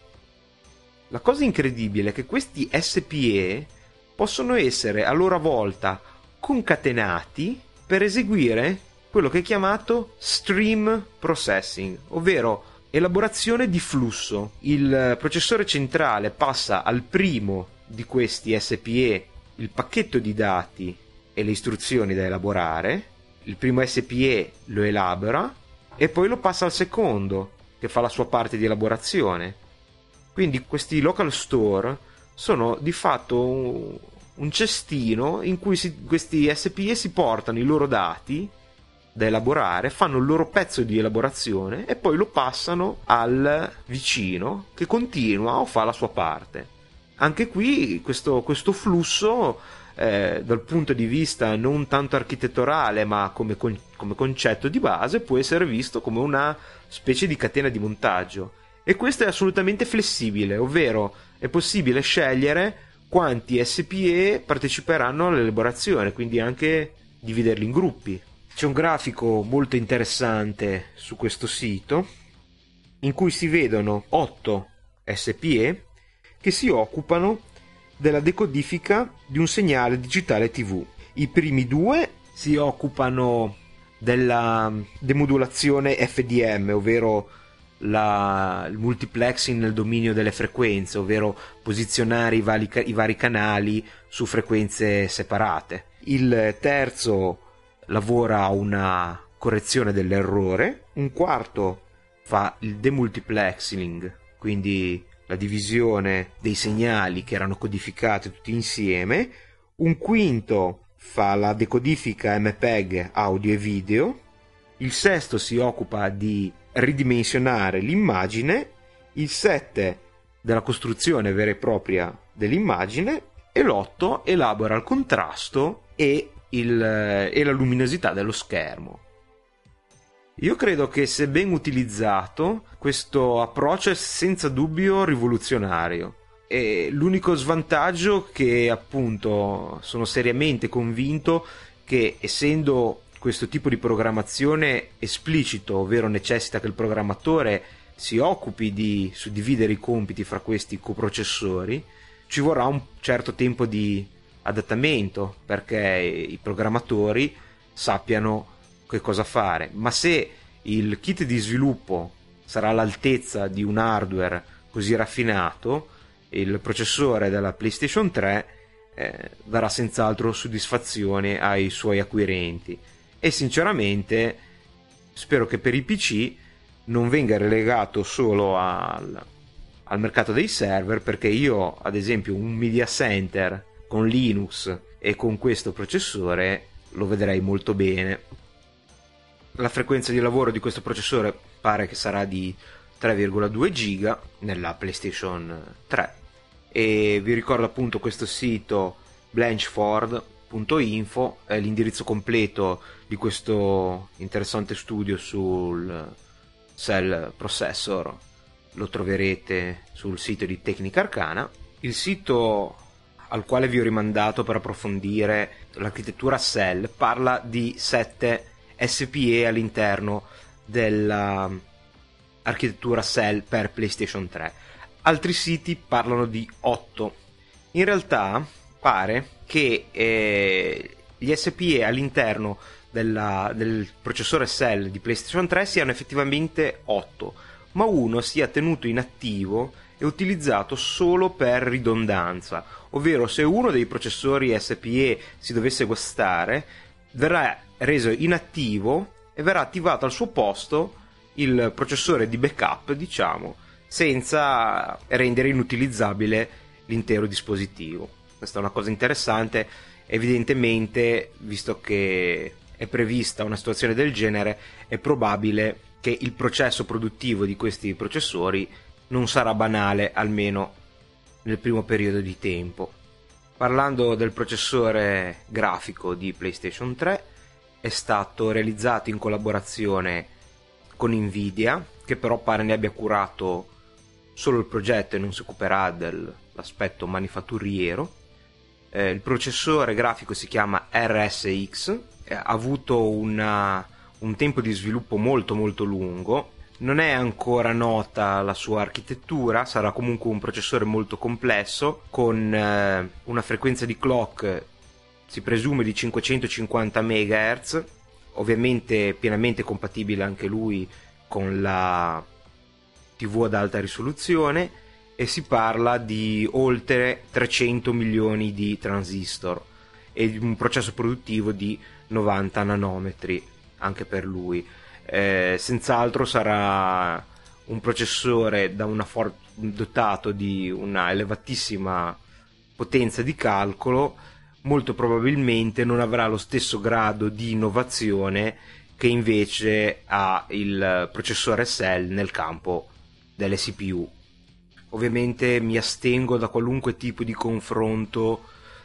La cosa incredibile è che questi S P E possono essere a loro volta concatenati per eseguire quello che è chiamato stream processing, ovvero elaborazione di flusso. Il processore centrale passa al primo di questi S P E il pacchetto di dati e le istruzioni da elaborare, il primo S P E lo elabora e poi lo passa al secondo, che fa la sua parte di elaborazione. Quindi questi local store sono di fatto un, un cestino in cui si, questi S P E si portano i loro dati da elaborare, fanno il loro pezzo di elaborazione e poi lo passano al vicino, che continua o fa la sua parte. Anche qui questo, questo flusso eh, dal punto di vista non tanto architetturale ma come, con, come concetto di base può essere visto come una specie di catena di montaggio, e questo è assolutamente flessibile, ovvero è possibile scegliere quanti S P E parteciperanno all'elaborazione, quindi anche dividerli in gruppi. C'è un grafico molto interessante su questo sito in cui si vedono otto S P E che si occupano della decodifica di un segnale digitale T V. I primi due si occupano della demodulazione F D M, ovvero la, il multiplexing nel dominio delle frequenze, ovvero posizionare i vari, i vari canali su frequenze separate. Il terzo lavora a una correzione dell'errore, un quarto fa il demultiplexing, quindi la divisione dei segnali che erano codificati tutti insieme, un quinto fa la decodifica M P E G audio e video, il sesto si occupa di ridimensionare l'immagine, il sette della costruzione vera e propria dell'immagine e l'otto elabora il contrasto e, il, e la luminosità dello schermo. Io credo che, se ben utilizzato, questo approccio è senza dubbio rivoluzionario. E l'unico svantaggio, che appunto sono seriamente convinto che, essendo questo tipo di programmazione esplicito, ovvero necessita che il programmatore si occupi di suddividere i compiti fra questi coprocessori, ci vorrà un certo tempo di adattamento perché i programmatori sappiano che cosa fare. Ma se il kit di sviluppo sarà all'altezza di un hardware così raffinato, il processore della PlayStation tre eh, darà senz'altro soddisfazione ai suoi acquirenti. E sinceramente spero che per i P C non venga relegato solo al, al mercato dei server, perché io, ad esempio, un media center con Linux e con questo processore lo vedrei molto bene. La frequenza di lavoro di questo processore pare che sarà di tre virgola due giga nella PlayStation tre, e vi ricordo appunto questo sito blanchford punto info, è l'indirizzo completo di questo interessante studio sul Cell Processor, lo troverete sul sito di Tecnica Arcana. Il sito al quale vi ho rimandato per approfondire l'architettura Cell parla di sette S P E all'interno dell'architettura Cell per PlayStation tre. Altri siti parlano di otto. In realtà pare che eh, gli S P E all'interno della, del processore Cell di PlayStation tre siano effettivamente otto, ma uno sia tenuto inattivo e utilizzato solo per ridondanza, ovvero se uno dei processori S P E si dovesse guastare, verrà reso inattivo e verrà attivato al suo posto il processore di backup, diciamo, senza rendere inutilizzabile l'intero dispositivo. Questa è una cosa interessante. Evidentemente, visto che è prevista una situazione del genere, è probabile che il processo produttivo di questi processori non sarà banale, almeno nel primo periodo di tempo. Parlando del processore grafico di PlayStation tre, è stato realizzato in collaborazione con Nvidia, che però pare ne abbia curato solo il progetto e non si occuperà dell'aspetto manifatturiero. Eh, il processore grafico si chiama R S X, eh, ha avuto una, un tempo di sviluppo molto molto lungo, non è ancora nota la sua architettura, sarà comunque un processore molto complesso con eh, una frequenza di clock si presume di cinquecentocinquanta megahertz, ovviamente pienamente compatibile anche lui con la tivù ad alta risoluzione, e si parla di oltre trecento milioni di transistor e di un processo produttivo di novanta nanometri anche per lui. Eh, senz'altro sarà un processore da una for- dotato di una elevatissima potenza di calcolo. Molto probabilmente non avrà lo stesso grado di innovazione che invece ha il processore Cell nel campo delle C P U. Ovviamente mi astengo da qualunque tipo di confronto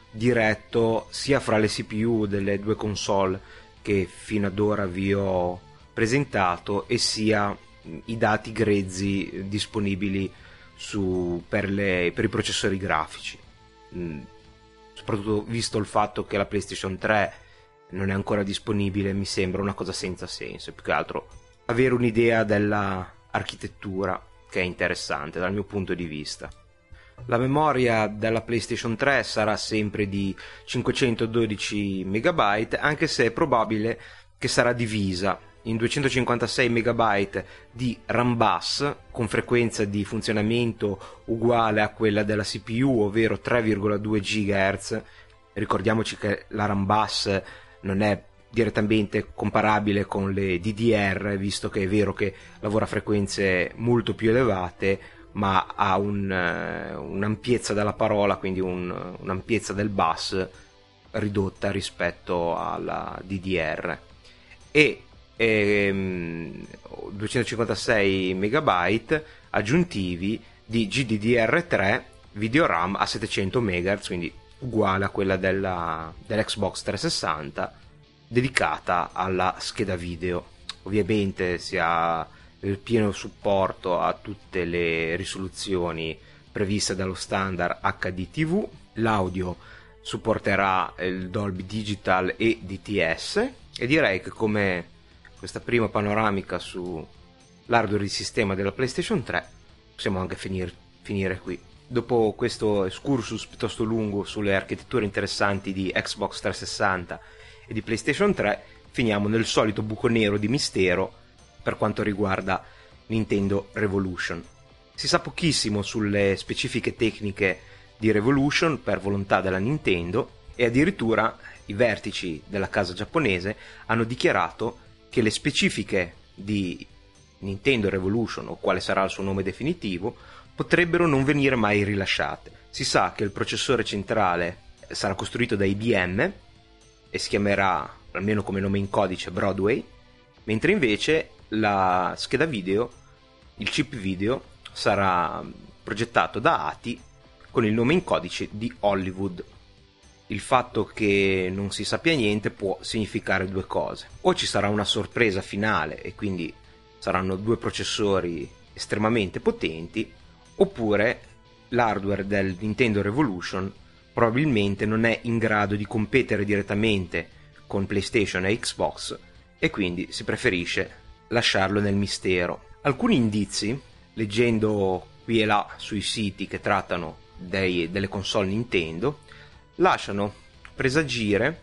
diretto sia fra le C P U delle due console che fino ad ora vi ho presentato e sia i dati grezzi disponibili su, per, le, per i processori grafici. Mm. Soprattutto visto il fatto che la PlayStation tre non è ancora disponibile, mi sembra una cosa senza senso. Più che altro avere un'idea della architettura, che è interessante dal mio punto di vista. La memoria della PlayStation tre sarà sempre di cinquecentododici megabyte, anche se è probabile che sarà divisa in duecentocinquantasei megabyte di RAM bus con frequenza di funzionamento uguale a quella della C P U, ovvero tre virgola due gigahertz. Ricordiamoci che la RAM bus non è direttamente comparabile con le D D R, visto che è vero che lavora a frequenze molto più elevate, ma ha un, un'ampiezza della parola, quindi un, un'ampiezza del bus ridotta rispetto alla D D R. E ehm, duecentocinquantasei megabyte aggiuntivi di G D D R tre video RAM a settecento megahertz, quindi uguale a quella della, dell'Xbox trecentosessanta, dedicata alla scheda video. Ovviamente si ha il pieno supporto a tutte le risoluzioni previste dallo standard H D T V, l'audio supporterà il Dolby Digital e D T S, e direi che come questa prima panoramica sull'hardware di sistema della PlayStation tre possiamo anche finire, finire qui. Dopo questo excursus piuttosto lungo sulle architetture interessanti di Xbox trecentosessanta e di PlayStation tre, finiamo nel solito buco nero di mistero per quanto riguarda Nintendo Revolution. Si sa pochissimo sulle specifiche tecniche di Revolution per volontà della Nintendo, e addirittura i vertici della casa giapponese hanno dichiarato che le specifiche di Nintendo Revolution, o quale sarà il suo nome definitivo, potrebbero non venire mai rilasciate. Si sa che il processore centrale sarà costruito da I B M e si chiamerà, almeno come nome in codice, Broadway, mentre invece la scheda video, il chip video, sarà progettato da A T I con il nome in codice di Hollywood. Il fatto che non si sappia niente può significare due cose: o ci sarà una sorpresa finale e quindi saranno due processori estremamente potenti, oppure l'hardware del Nintendo Revolution probabilmente non è in grado di competere direttamente con PlayStation e Xbox, e quindi si preferisce lasciarlo nel mistero. Alcuni indizi, leggendo qui e là sui siti che trattano dei, delle console Nintendo, lasciano presagire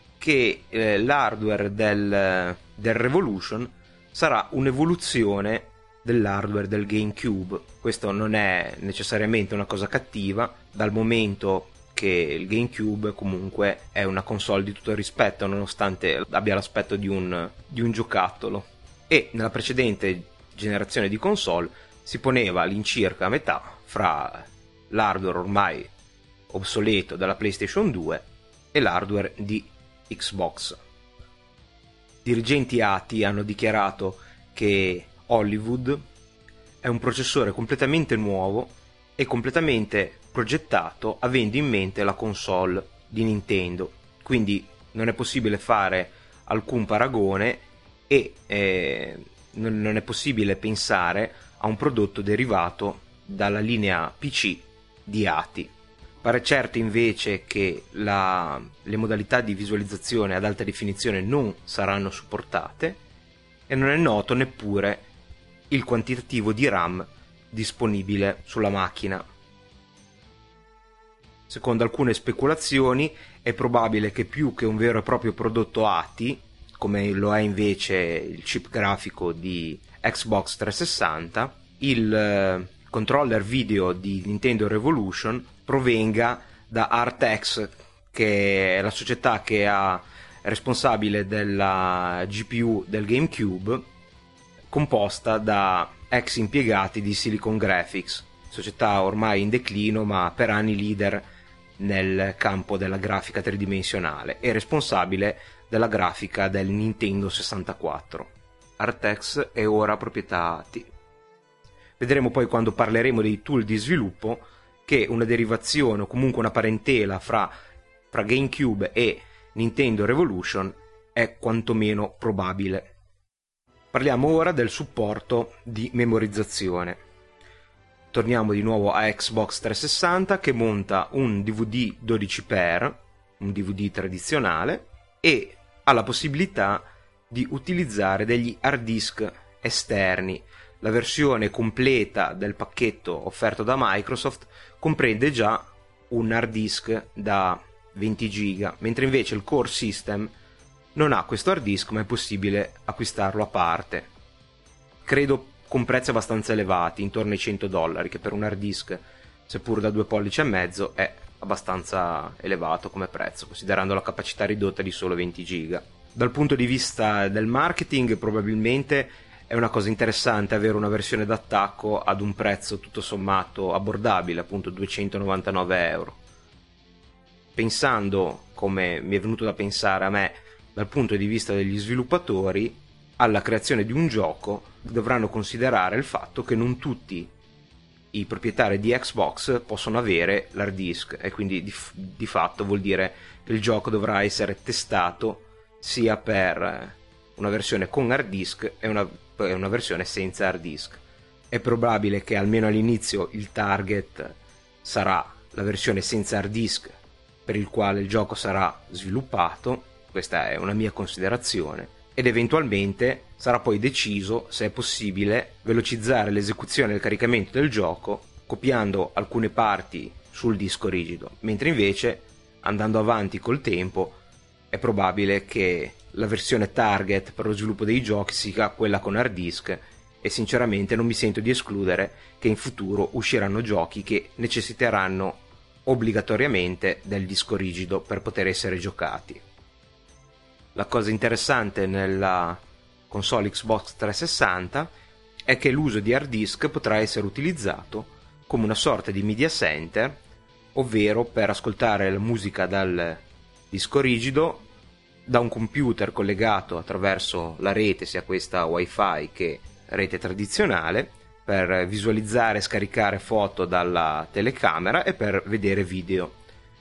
che eh, l'hardware del, del Revolution sarà un'evoluzione dell'hardware del GameCube. Questo non è necessariamente una cosa cattiva, dal momento che il GameCube comunque è una console di tutto rispetto, nonostante abbia l'aspetto di un, di un giocattolo, e nella precedente generazione di console si poneva all'incirca a metà fra l'hardware ormai obsoleto della PlayStation due e l'hardware di Xbox. Dirigenti A T I hanno dichiarato che Hollywood è un processore completamente nuovo e completamente progettato avendo in mente la console di Nintendo, quindi non è possibile fare alcun paragone e eh, non è possibile pensare a un prodotto derivato dalla linea P C di A T I. Pare certo invece che la, le modalità di visualizzazione ad alta definizione non saranno supportate, e non è noto neppure il quantitativo di RAM disponibile sulla macchina. Secondo alcune speculazioni è probabile che più che un vero e proprio prodotto A T I, come lo è invece il chip grafico di Xbox trecentosessanta, il controller video di Nintendo Revolution provenga da Artex, che è la società che è responsabile della G P U del GameCube, composta da ex impiegati di Silicon Graphics, società ormai in declino ma per anni leader nel campo della grafica tridimensionale e responsabile della grafica del Nintendo sessantaquattro. Artex è ora proprietà A T I. Vedremo poi, quando parleremo dei tool di sviluppo, che una derivazione o comunque una parentela fra, fra GameCube e Nintendo Revolution è quantomeno probabile. Parliamo ora del supporto di memorizzazione. Torniamo di nuovo a Xbox trecentosessanta, che monta un D V D dodici per, un D V D tradizionale, e ha la possibilità di utilizzare degli hard disk esterni. La versione completa del pacchetto offerto da Microsoft comprende già un hard disk da venti giga, mentre invece il Core System non ha questo hard disk, ma è possibile acquistarlo a parte. Credo con prezzi abbastanza elevati, intorno ai cento dollari, che per un hard disk, seppur da due pollici e mezzo, è abbastanza elevato come prezzo, considerando la capacità ridotta di solo venti giga. Dal punto di vista del marketing probabilmente è una cosa interessante avere una versione d'attacco ad un prezzo tutto sommato abbordabile, appunto duecentonovantanove euro. Pensando, come mi è venuto da pensare a me, dal punto di vista degli sviluppatori, alla creazione di un gioco dovranno considerare il fatto che non tutti i proprietari di Xbox possono avere l'hard disk, e quindi di, di fatto vuol dire che il gioco dovrà essere testato sia per una versione con hard disk e una, e una versione senza hard disk. È probabile che almeno all'inizio il target sarà la versione senza hard disk per il quale il gioco sarà sviluppato, questa è una mia considerazione, ed eventualmente sarà poi deciso se è possibile velocizzare l'esecuzione e il caricamento del gioco copiando alcune parti sul disco rigido, mentre invece andando avanti col tempo è probabile che la versione target per lo sviluppo dei giochi sia quella con hard disk, e sinceramente non mi sento di escludere che in futuro usciranno giochi che necessiteranno obbligatoriamente del disco rigido per poter essere giocati. La cosa interessante nella console Xbox trecentosessanta è che l'uso di hard disk potrà essere utilizzato come una sorta di media center, ovvero per ascoltare la musica dal disco rigido da un computer collegato attraverso la rete, sia questa wifi che rete tradizionale, per visualizzare e scaricare foto dalla telecamera e per vedere video.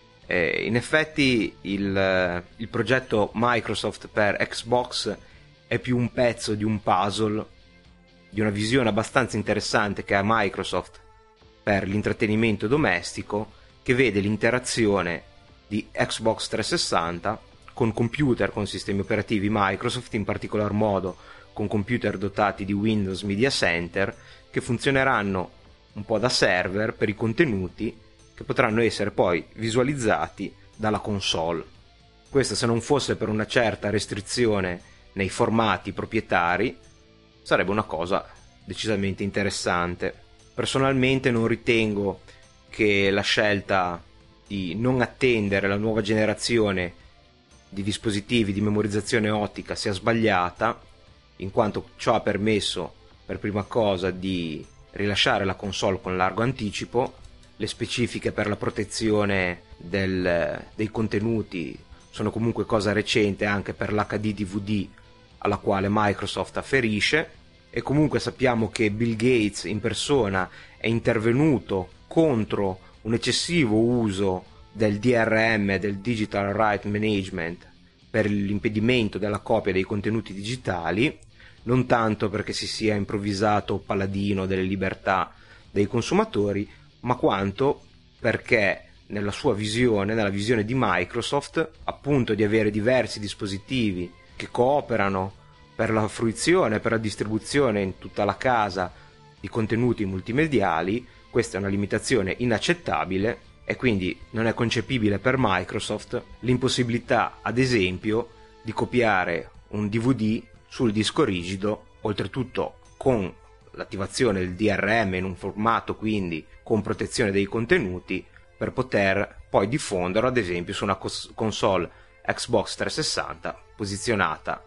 Eh, in effetti il, il progetto Microsoft per Xbox è più un pezzo di un puzzle, di una visione abbastanza interessante che ha Microsoft per l'intrattenimento domestico, che vede l'interazione di Xbox trecentosessanta con computer con sistemi operativi Microsoft, in particolar modo con computer dotati di Windows Media Center, che funzioneranno un po' da server per i contenuti che potranno essere poi visualizzati dalla console. Questo, se non fosse per una certa restrizione nei formati proprietari, sarebbe una cosa decisamente interessante. Personalmente non ritengo che la scelta di non attendere la nuova generazione di dispositivi di memorizzazione ottica sia sbagliata, in quanto ciò ha permesso per prima cosa di rilasciare la console con largo anticipo. Le specifiche per la protezione del, dei contenuti sono comunque cosa recente anche per l'H D D V D alla quale Microsoft afferisce, e comunque sappiamo che Bill Gates in persona è intervenuto contro un eccessivo uso del D R M, del Digital Right Management, per l'impedimento della copia dei contenuti digitali, non tanto perché si sia improvvisato paladino delle libertà dei consumatori, ma quanto perché nella sua visione, nella visione di Microsoft, appunto di avere diversi dispositivi che cooperano per la fruizione, per la distribuzione in tutta la casa di contenuti multimediali, questa è una limitazione inaccettabile, e quindi non è concepibile per Microsoft l'impossibilità, ad esempio, di copiare un D V D sul disco rigido, oltretutto con l'attivazione del D R M in un formato quindi con protezione dei contenuti, per poter poi diffonderlo ad esempio su una cos- console Xbox trecentosessanta posizionata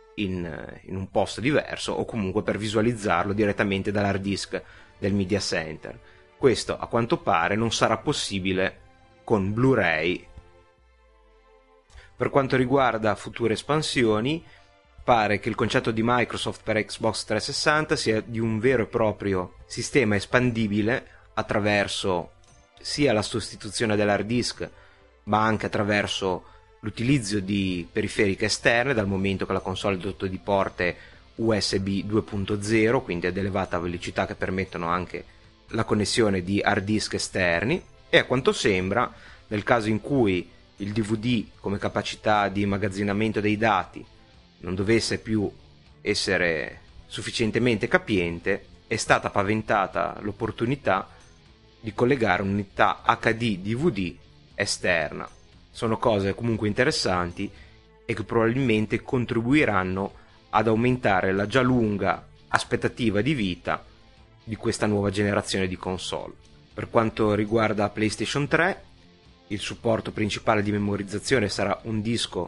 in, in un posto diverso, o comunque per visualizzarlo direttamente dall'hard disk del media center. Questo a quanto pare non sarà possibile con Blu-ray. Per quanto riguarda future espansioni, pare che il concetto di Microsoft per Xbox trecentosessanta sia di un vero e proprio sistema espandibile attraverso sia la sostituzione dell'hard disk, ma anche attraverso l'utilizzo di periferiche esterne, dal momento che la console è dotata di porte U S B due punto zero, quindi ad elevata velocità, che permettono anche la connessione di hard disk esterni. E a quanto sembra, nel caso in cui il D V D come capacità di immagazzinamento dei dati non dovesse più essere sufficientemente capiente, è stata paventata l'opportunità di collegare un'unità H D D V D esterna. Sono cose comunque interessanti e che probabilmente contribuiranno ad aumentare la già lunga aspettativa di vita di questa nuova generazione di console. Per quanto riguarda PlayStation tre, il supporto principale di memorizzazione sarà un disco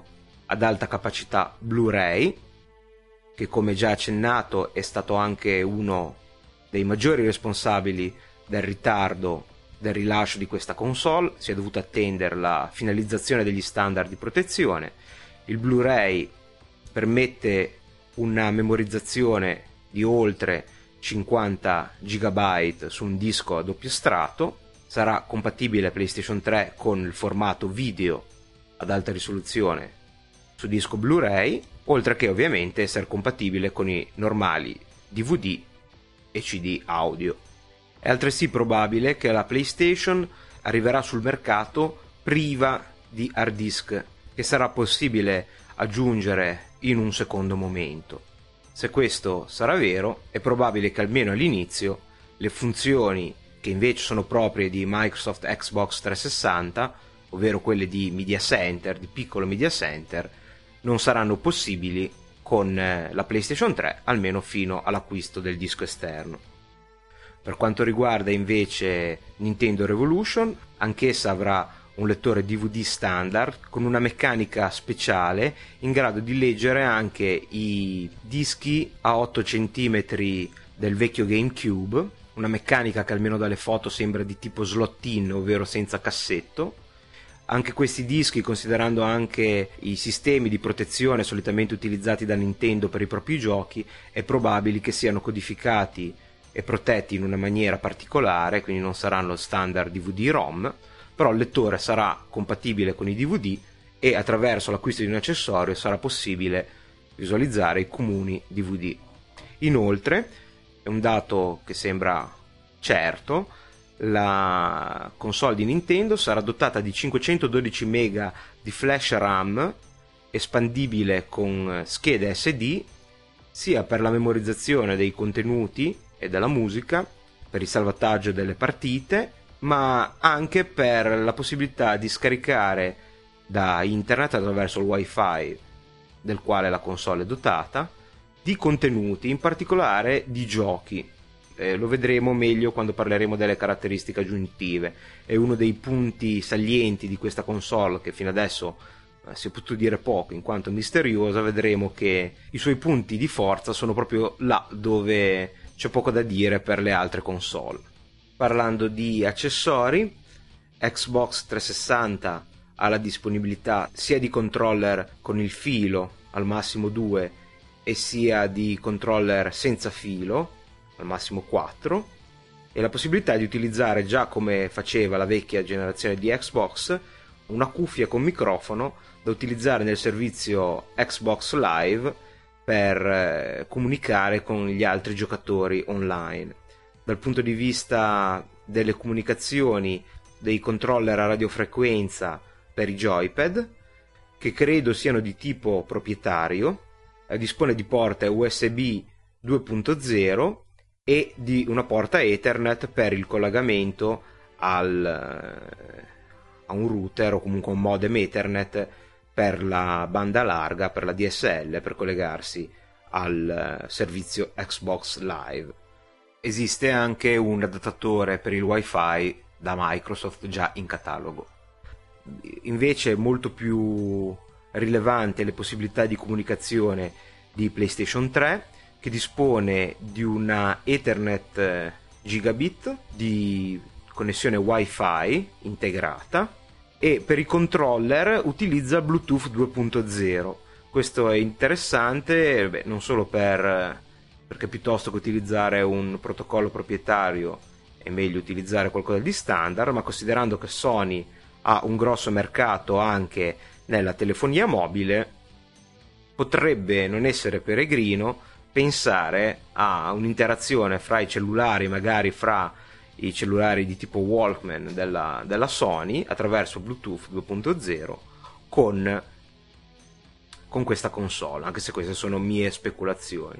ad alta capacità Blu-ray, che come già accennato è stato anche uno dei maggiori responsabili del ritardo del rilascio di questa console. Si è dovuto attendere la finalizzazione degli standard di protezione. Il Blu-ray permette una memorizzazione di oltre cinquanta gigabyte su un disco a doppio strato, sarà compatibile PlayStation tre con il formato video ad alta risoluzione su disco Blu-ray, oltre che ovviamente essere compatibile con i normali D V D e C D audio. È altresì probabile che la PlayStation arriverà sul mercato priva di hard disk, che sarà possibile aggiungere in un secondo momento. Se questo sarà vero, è probabile che almeno all'inizio le funzioni che invece sono proprie di Microsoft Xbox trecentosessanta, ovvero quelle di media center, di piccolo media center, non saranno possibili con la PlayStation tre, almeno fino all'acquisto del disco esterno. Per quanto riguarda invece Nintendo Revolution, anch'essa avrà un lettore D V D standard con una meccanica speciale in grado di leggere anche i dischi a otto centimetri del vecchio GameCube, una meccanica che almeno dalle foto sembra di tipo slot-in, ovvero senza cassetto. Anche questi dischi, considerando anche i sistemi di protezione solitamente utilizzati da Nintendo per i propri giochi, è probabile che siano codificati e protetti in una maniera particolare, quindi non saranno standard D V D ROM, però il lettore sarà compatibile con i D V D e attraverso l'acquisto di un accessorio sarà possibile visualizzare i comuni D V D. Inoltre, è un dato che sembra certo, la console di Nintendo sarà dotata di cinquecentododici mega di flash RAM espandibile con schede S D, sia per la memorizzazione dei contenuti e della musica, per il salvataggio delle partite, ma anche per la possibilità di scaricare da internet attraverso il wifi del quale la console è dotata di contenuti, in particolare di giochi. Eh, lo vedremo meglio quando parleremo delle caratteristiche aggiuntive. È uno dei punti salienti di questa console che fino adesso eh, si è potuto dire poco in quanto misteriosa. Vedremo che i suoi punti di forza sono proprio là dove c'è poco da dire per le altre console. Parlando di accessori, Xbox trecentosessanta ha la disponibilità sia di controller con il filo, al massimo due, e sia di controller senza filo, al massimo quattro, e la possibilità di utilizzare, già come faceva la vecchia generazione di Xbox, una cuffia con microfono da utilizzare nel servizio Xbox Live per eh, comunicare con gli altri giocatori online. Dal punto di vista delle comunicazioni, dei controller a radiofrequenza per i joypad, che credo siano di tipo proprietario, eh, dispone di porte U S B due punto zero e di una porta Ethernet per il collegamento al, a un router o comunque un modem Ethernet per la banda larga, per la D S L, per collegarsi al servizio Xbox Live. Esiste anche un adattatore per il Wi-Fi da Microsoft già in catalogo. Invece molto più rilevante le possibilità di comunicazione di PlayStation tre, che dispone di una Ethernet gigabit di connessione Wi-Fi integrata e per i controller utilizza Bluetooth due punto zero. Questo è interessante, beh, non solo per, perché piuttosto che utilizzare un protocollo proprietario è meglio utilizzare qualcosa di standard, ma considerando che Sony ha un grosso mercato anche nella telefonia mobile, potrebbe non essere peregrino pensare a un'interazione fra i cellulari, magari fra i cellulari di tipo Walkman della, della Sony attraverso Bluetooth due punto zero con, con questa console, anche se queste sono mie speculazioni.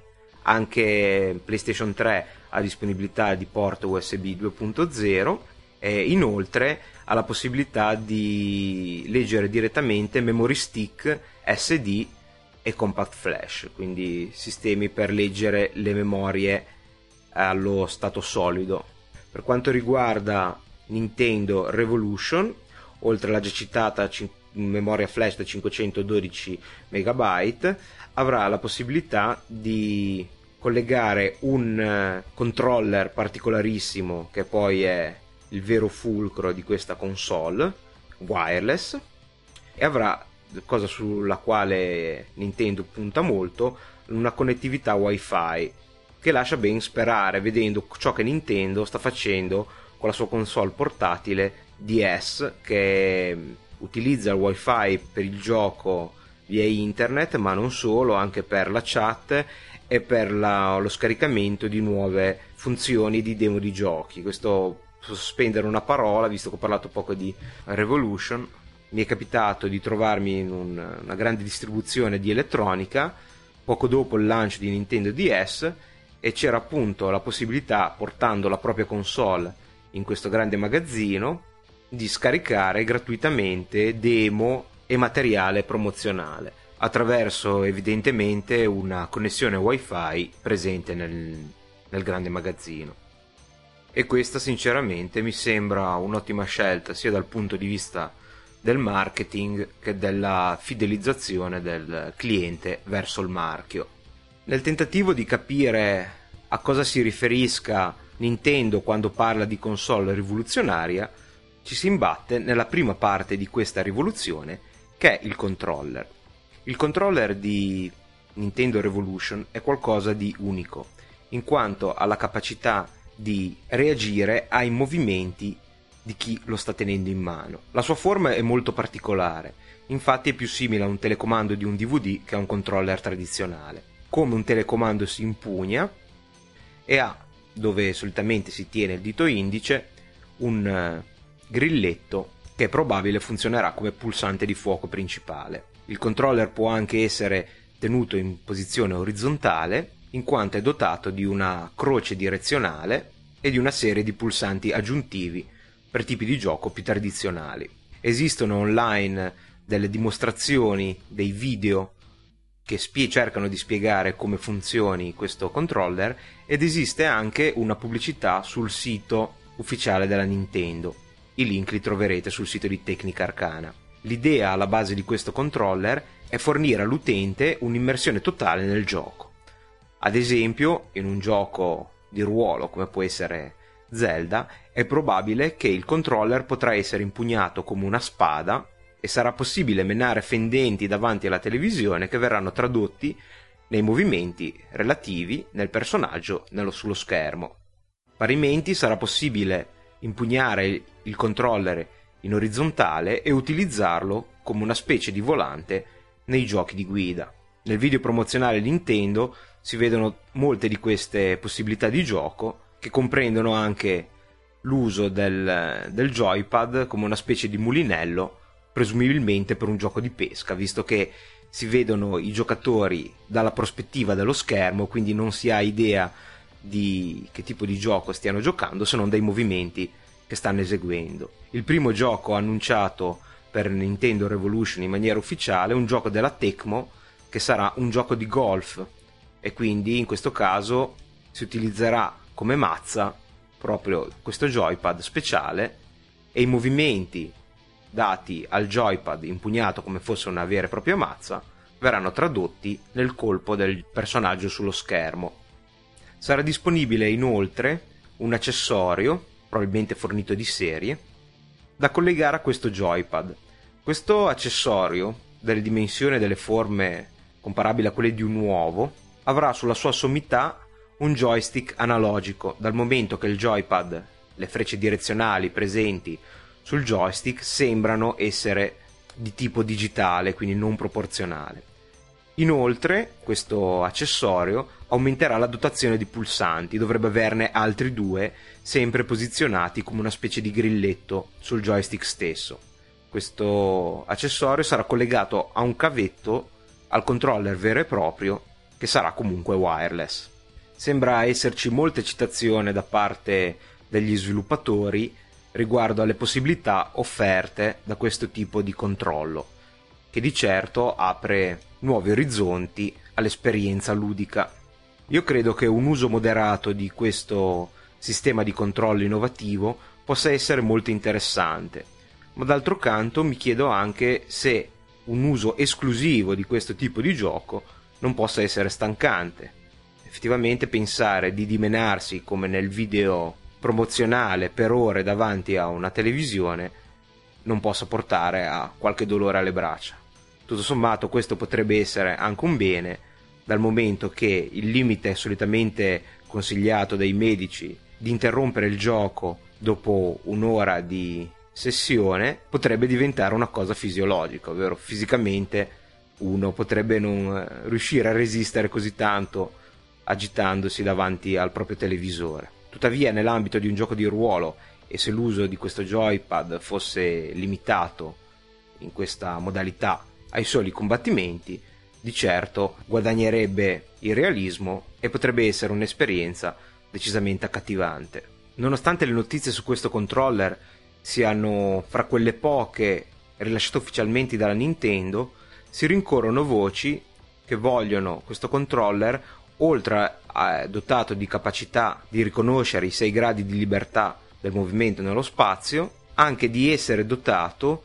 Anche PlayStation tre ha disponibilità di porta U S B due punto zero e inoltre ha la possibilità di leggere direttamente memory stick, S D e compact flash, quindi sistemi per leggere le memorie allo stato solido. Per quanto riguarda Nintendo Revolution, oltre alla già citata memoria flash da cinquecentododici megabyte, avrà la possibilità di collegare un controller particolarissimo, che poi è il vero fulcro di questa console, wireless, e avrà, cosa sulla quale Nintendo punta molto, una connettività Wi-Fi che lascia ben sperare, vedendo ciò che Nintendo sta facendo con la sua console portatile D S, che utilizza il Wi-Fi per il gioco via internet, ma non solo, anche per la chat e per la, lo scaricamento di nuove funzioni di demo di giochi. Questo, sospendere una parola, visto che ho parlato poco di Revolution, mi è capitato di trovarmi in un, una grande distribuzione di elettronica poco dopo il lancio di Nintendo D S, e c'era appunto la possibilità, portando la propria console in questo grande magazzino, di scaricare gratuitamente demo e materiale promozionale attraverso evidentemente una connessione Wi-Fi presente nel, nel grande magazzino. E questa sinceramente mi sembra un'ottima scelta, sia dal punto di vista del marketing che della fidelizzazione del cliente verso il marchio. Nel tentativo di capire a cosa si riferisca Nintendo quando parla di console rivoluzionaria, ci si imbatte nella prima parte di questa rivoluzione, che è il controller. Il controller di Nintendo Revolution è qualcosa di unico, in quanto ha la capacità di reagire ai movimenti di chi lo sta tenendo in mano. La sua forma è molto particolare, infatti è più simile a un telecomando di un D V D che a un controller tradizionale. Come un telecomando si impugna e ha, dove solitamente si tiene il dito indice, un grilletto che è probabile funzionerà come pulsante di fuoco principale. Il controller può anche essere tenuto in posizione orizzontale, in quanto è dotato di una croce direzionale e di una serie di pulsanti aggiuntivi per tipi di gioco più tradizionali. Esistono online delle dimostrazioni, dei video che spie- cercano di spiegare come funzioni questo controller, ed esiste anche una pubblicità sul sito ufficiale della Nintendo. I link li troverete sul sito di Tecnica Arcana. L'idea alla base di questo controller è fornire all'utente un'immersione totale nel gioco. Ad esempio, in un gioco di ruolo come può essere Zelda, è probabile che il controller potrà essere impugnato come una spada e sarà possibile menare fendenti davanti alla televisione che verranno tradotti nei movimenti relativi nel personaggio nello, sullo schermo. Parimenti sarà possibile impugnare il controller in orizzontale e utilizzarlo come una specie di volante nei giochi di guida. Nel video promozionale Nintendo si vedono molte di queste possibilità di gioco, che comprendono anche l'uso del, del joypad come una specie di mulinello, presumibilmente per un gioco di pesca, visto che si vedono i giocatori dalla prospettiva dello schermo, quindi non si ha idea di che tipo di gioco stiano giocando, se non dai movimenti che stanno eseguendo. Il primo gioco annunciato per Nintendo Revolution in maniera ufficiale è un gioco della Tecmo, che sarà un gioco di golf, e quindi in questo caso si utilizzerà come mazza proprio questo joypad speciale, e i movimenti dati al joypad impugnato come fosse una vera e propria mazza verranno tradotti nel colpo del personaggio sullo schermo. Sarà disponibile inoltre un accessorio, probabilmente fornito di serie, da collegare a questo joypad. Questo accessorio, delle dimensioni e delle forme comparabili a quelle di un uovo, avrà sulla sua sommità un joystick analogico, dal momento che il joypad, le frecce direzionali presenti sul joystick sembrano essere di tipo digitale, quindi non proporzionale. Inoltre, questo accessorio aumenterà la dotazione di pulsanti, dovrebbe averne altri due, sempre posizionati come una specie di grilletto sul joystick stesso. Questo accessorio sarà collegato a un cavetto al controller vero e proprio, che sarà comunque wireless. Sembra esserci molta eccitazione da parte degli sviluppatori riguardo alle possibilità offerte da questo tipo di controllo, che di certo apre nuovi orizzonti all'esperienza ludica. Io credo che un uso moderato di questo sistema di controllo innovativo possa essere molto interessante. ma d'altro canto mi chiedo anche se un uso esclusivo di questo tipo di gioco non possa essere stancante. Effettivamente pensare di dimenarsi come nel video promozionale per ore davanti a una televisione non possa portare a qualche dolore alle braccia. Tutto sommato questo potrebbe essere anche un bene, dal momento che il limite solitamente consigliato dai medici di interrompere il gioco dopo un'ora di sessione potrebbe diventare una cosa fisiologica, ovvero fisicamente uno potrebbe non riuscire a resistere così tanto agitandosi davanti al proprio televisore. Tuttavia, nell'ambito di un gioco di ruolo, e se l'uso di questo joypad fosse limitato in questa modalità ai soli combattimenti, di certo guadagnerebbe il realismo e potrebbe essere un'esperienza decisamente accattivante. Nonostante le notizie su questo controller siano fra quelle poche rilasciate ufficialmente dalla Nintendo, si rincorrono voci che vogliono questo controller, oltre a dotato di capacità di riconoscere i sei gradi di libertà del movimento nello spazio, anche di essere dotato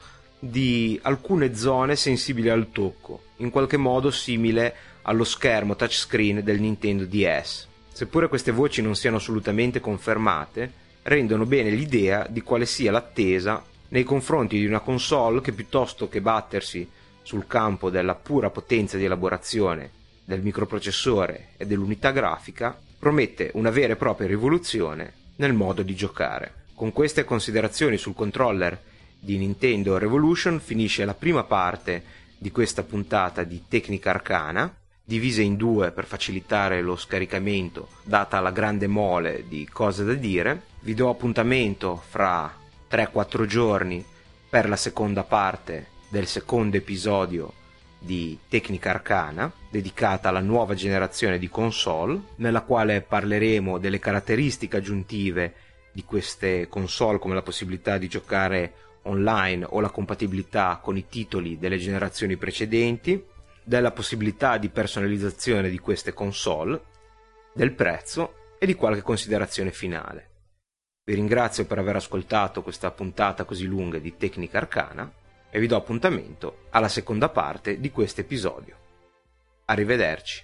di alcune zone sensibili al tocco, in qualche modo simile allo schermo touchscreen del Nintendo D S. Seppure queste voci non siano assolutamente confermate, rendono bene l'idea di quale sia l'attesa nei confronti di una console che, piuttosto che battersi sul campo della pura potenza di elaborazione del microprocessore e dell'unità grafica, promette una vera e propria rivoluzione nel modo di giocare. Con queste considerazioni sul controller di Nintendo Revolution finisce la prima parte di questa puntata di Tecnica Arcana, divise in due per facilitare lo scaricamento, data la grande mole di cose da dire. Vi do appuntamento fra tre quattro giorni per la seconda parte del secondo episodio di Tecnica Arcana, dedicata alla nuova generazione di console, nella quale parleremo delle caratteristiche aggiuntive di queste console, come la possibilità di giocare online o la compatibilità con i titoli delle generazioni precedenti, della possibilità di personalizzazione di queste console, del prezzo e di qualche considerazione finale. Vi ringrazio per aver ascoltato questa puntata così lunga di Tecnica Arcana e vi do appuntamento alla seconda parte di questo episodio. Arrivederci.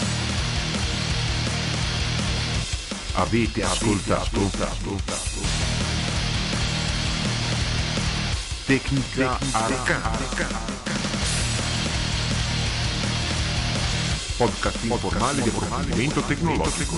Avete ascoltato Tecnica Arcana, podcast informale di approfondimento tecnologico.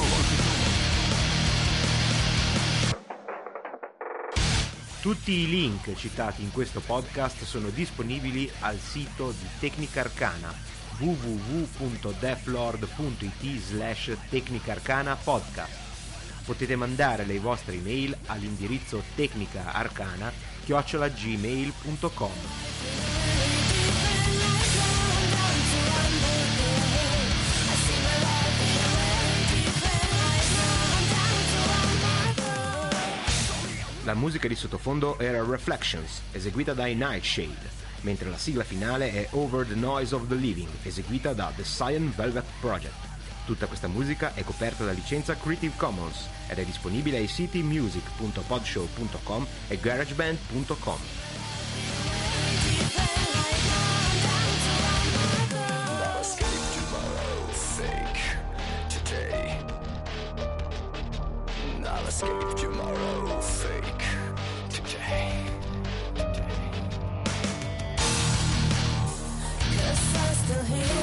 Tutti i link citati in questo podcast sono disponibili al sito di Tecnica Arcana w w w punto deflord punto i t slash tecnica arcana podcast. Potete mandare le vostre email all'indirizzo tecnicaarcana chiocciola gmail punto com. La musica di sottofondo era Reflections, eseguita dai Nightshade, mentre la sigla finale è Over the Noise of the Living, eseguita da The Cyan Velvet Project. Tutta questa musica è coperta da licenza Creative Commons ed è disponibile ai siti music punto podshow punto com e garageband punto com. Escape tomorrow, fake today, today. 'Cause I still hear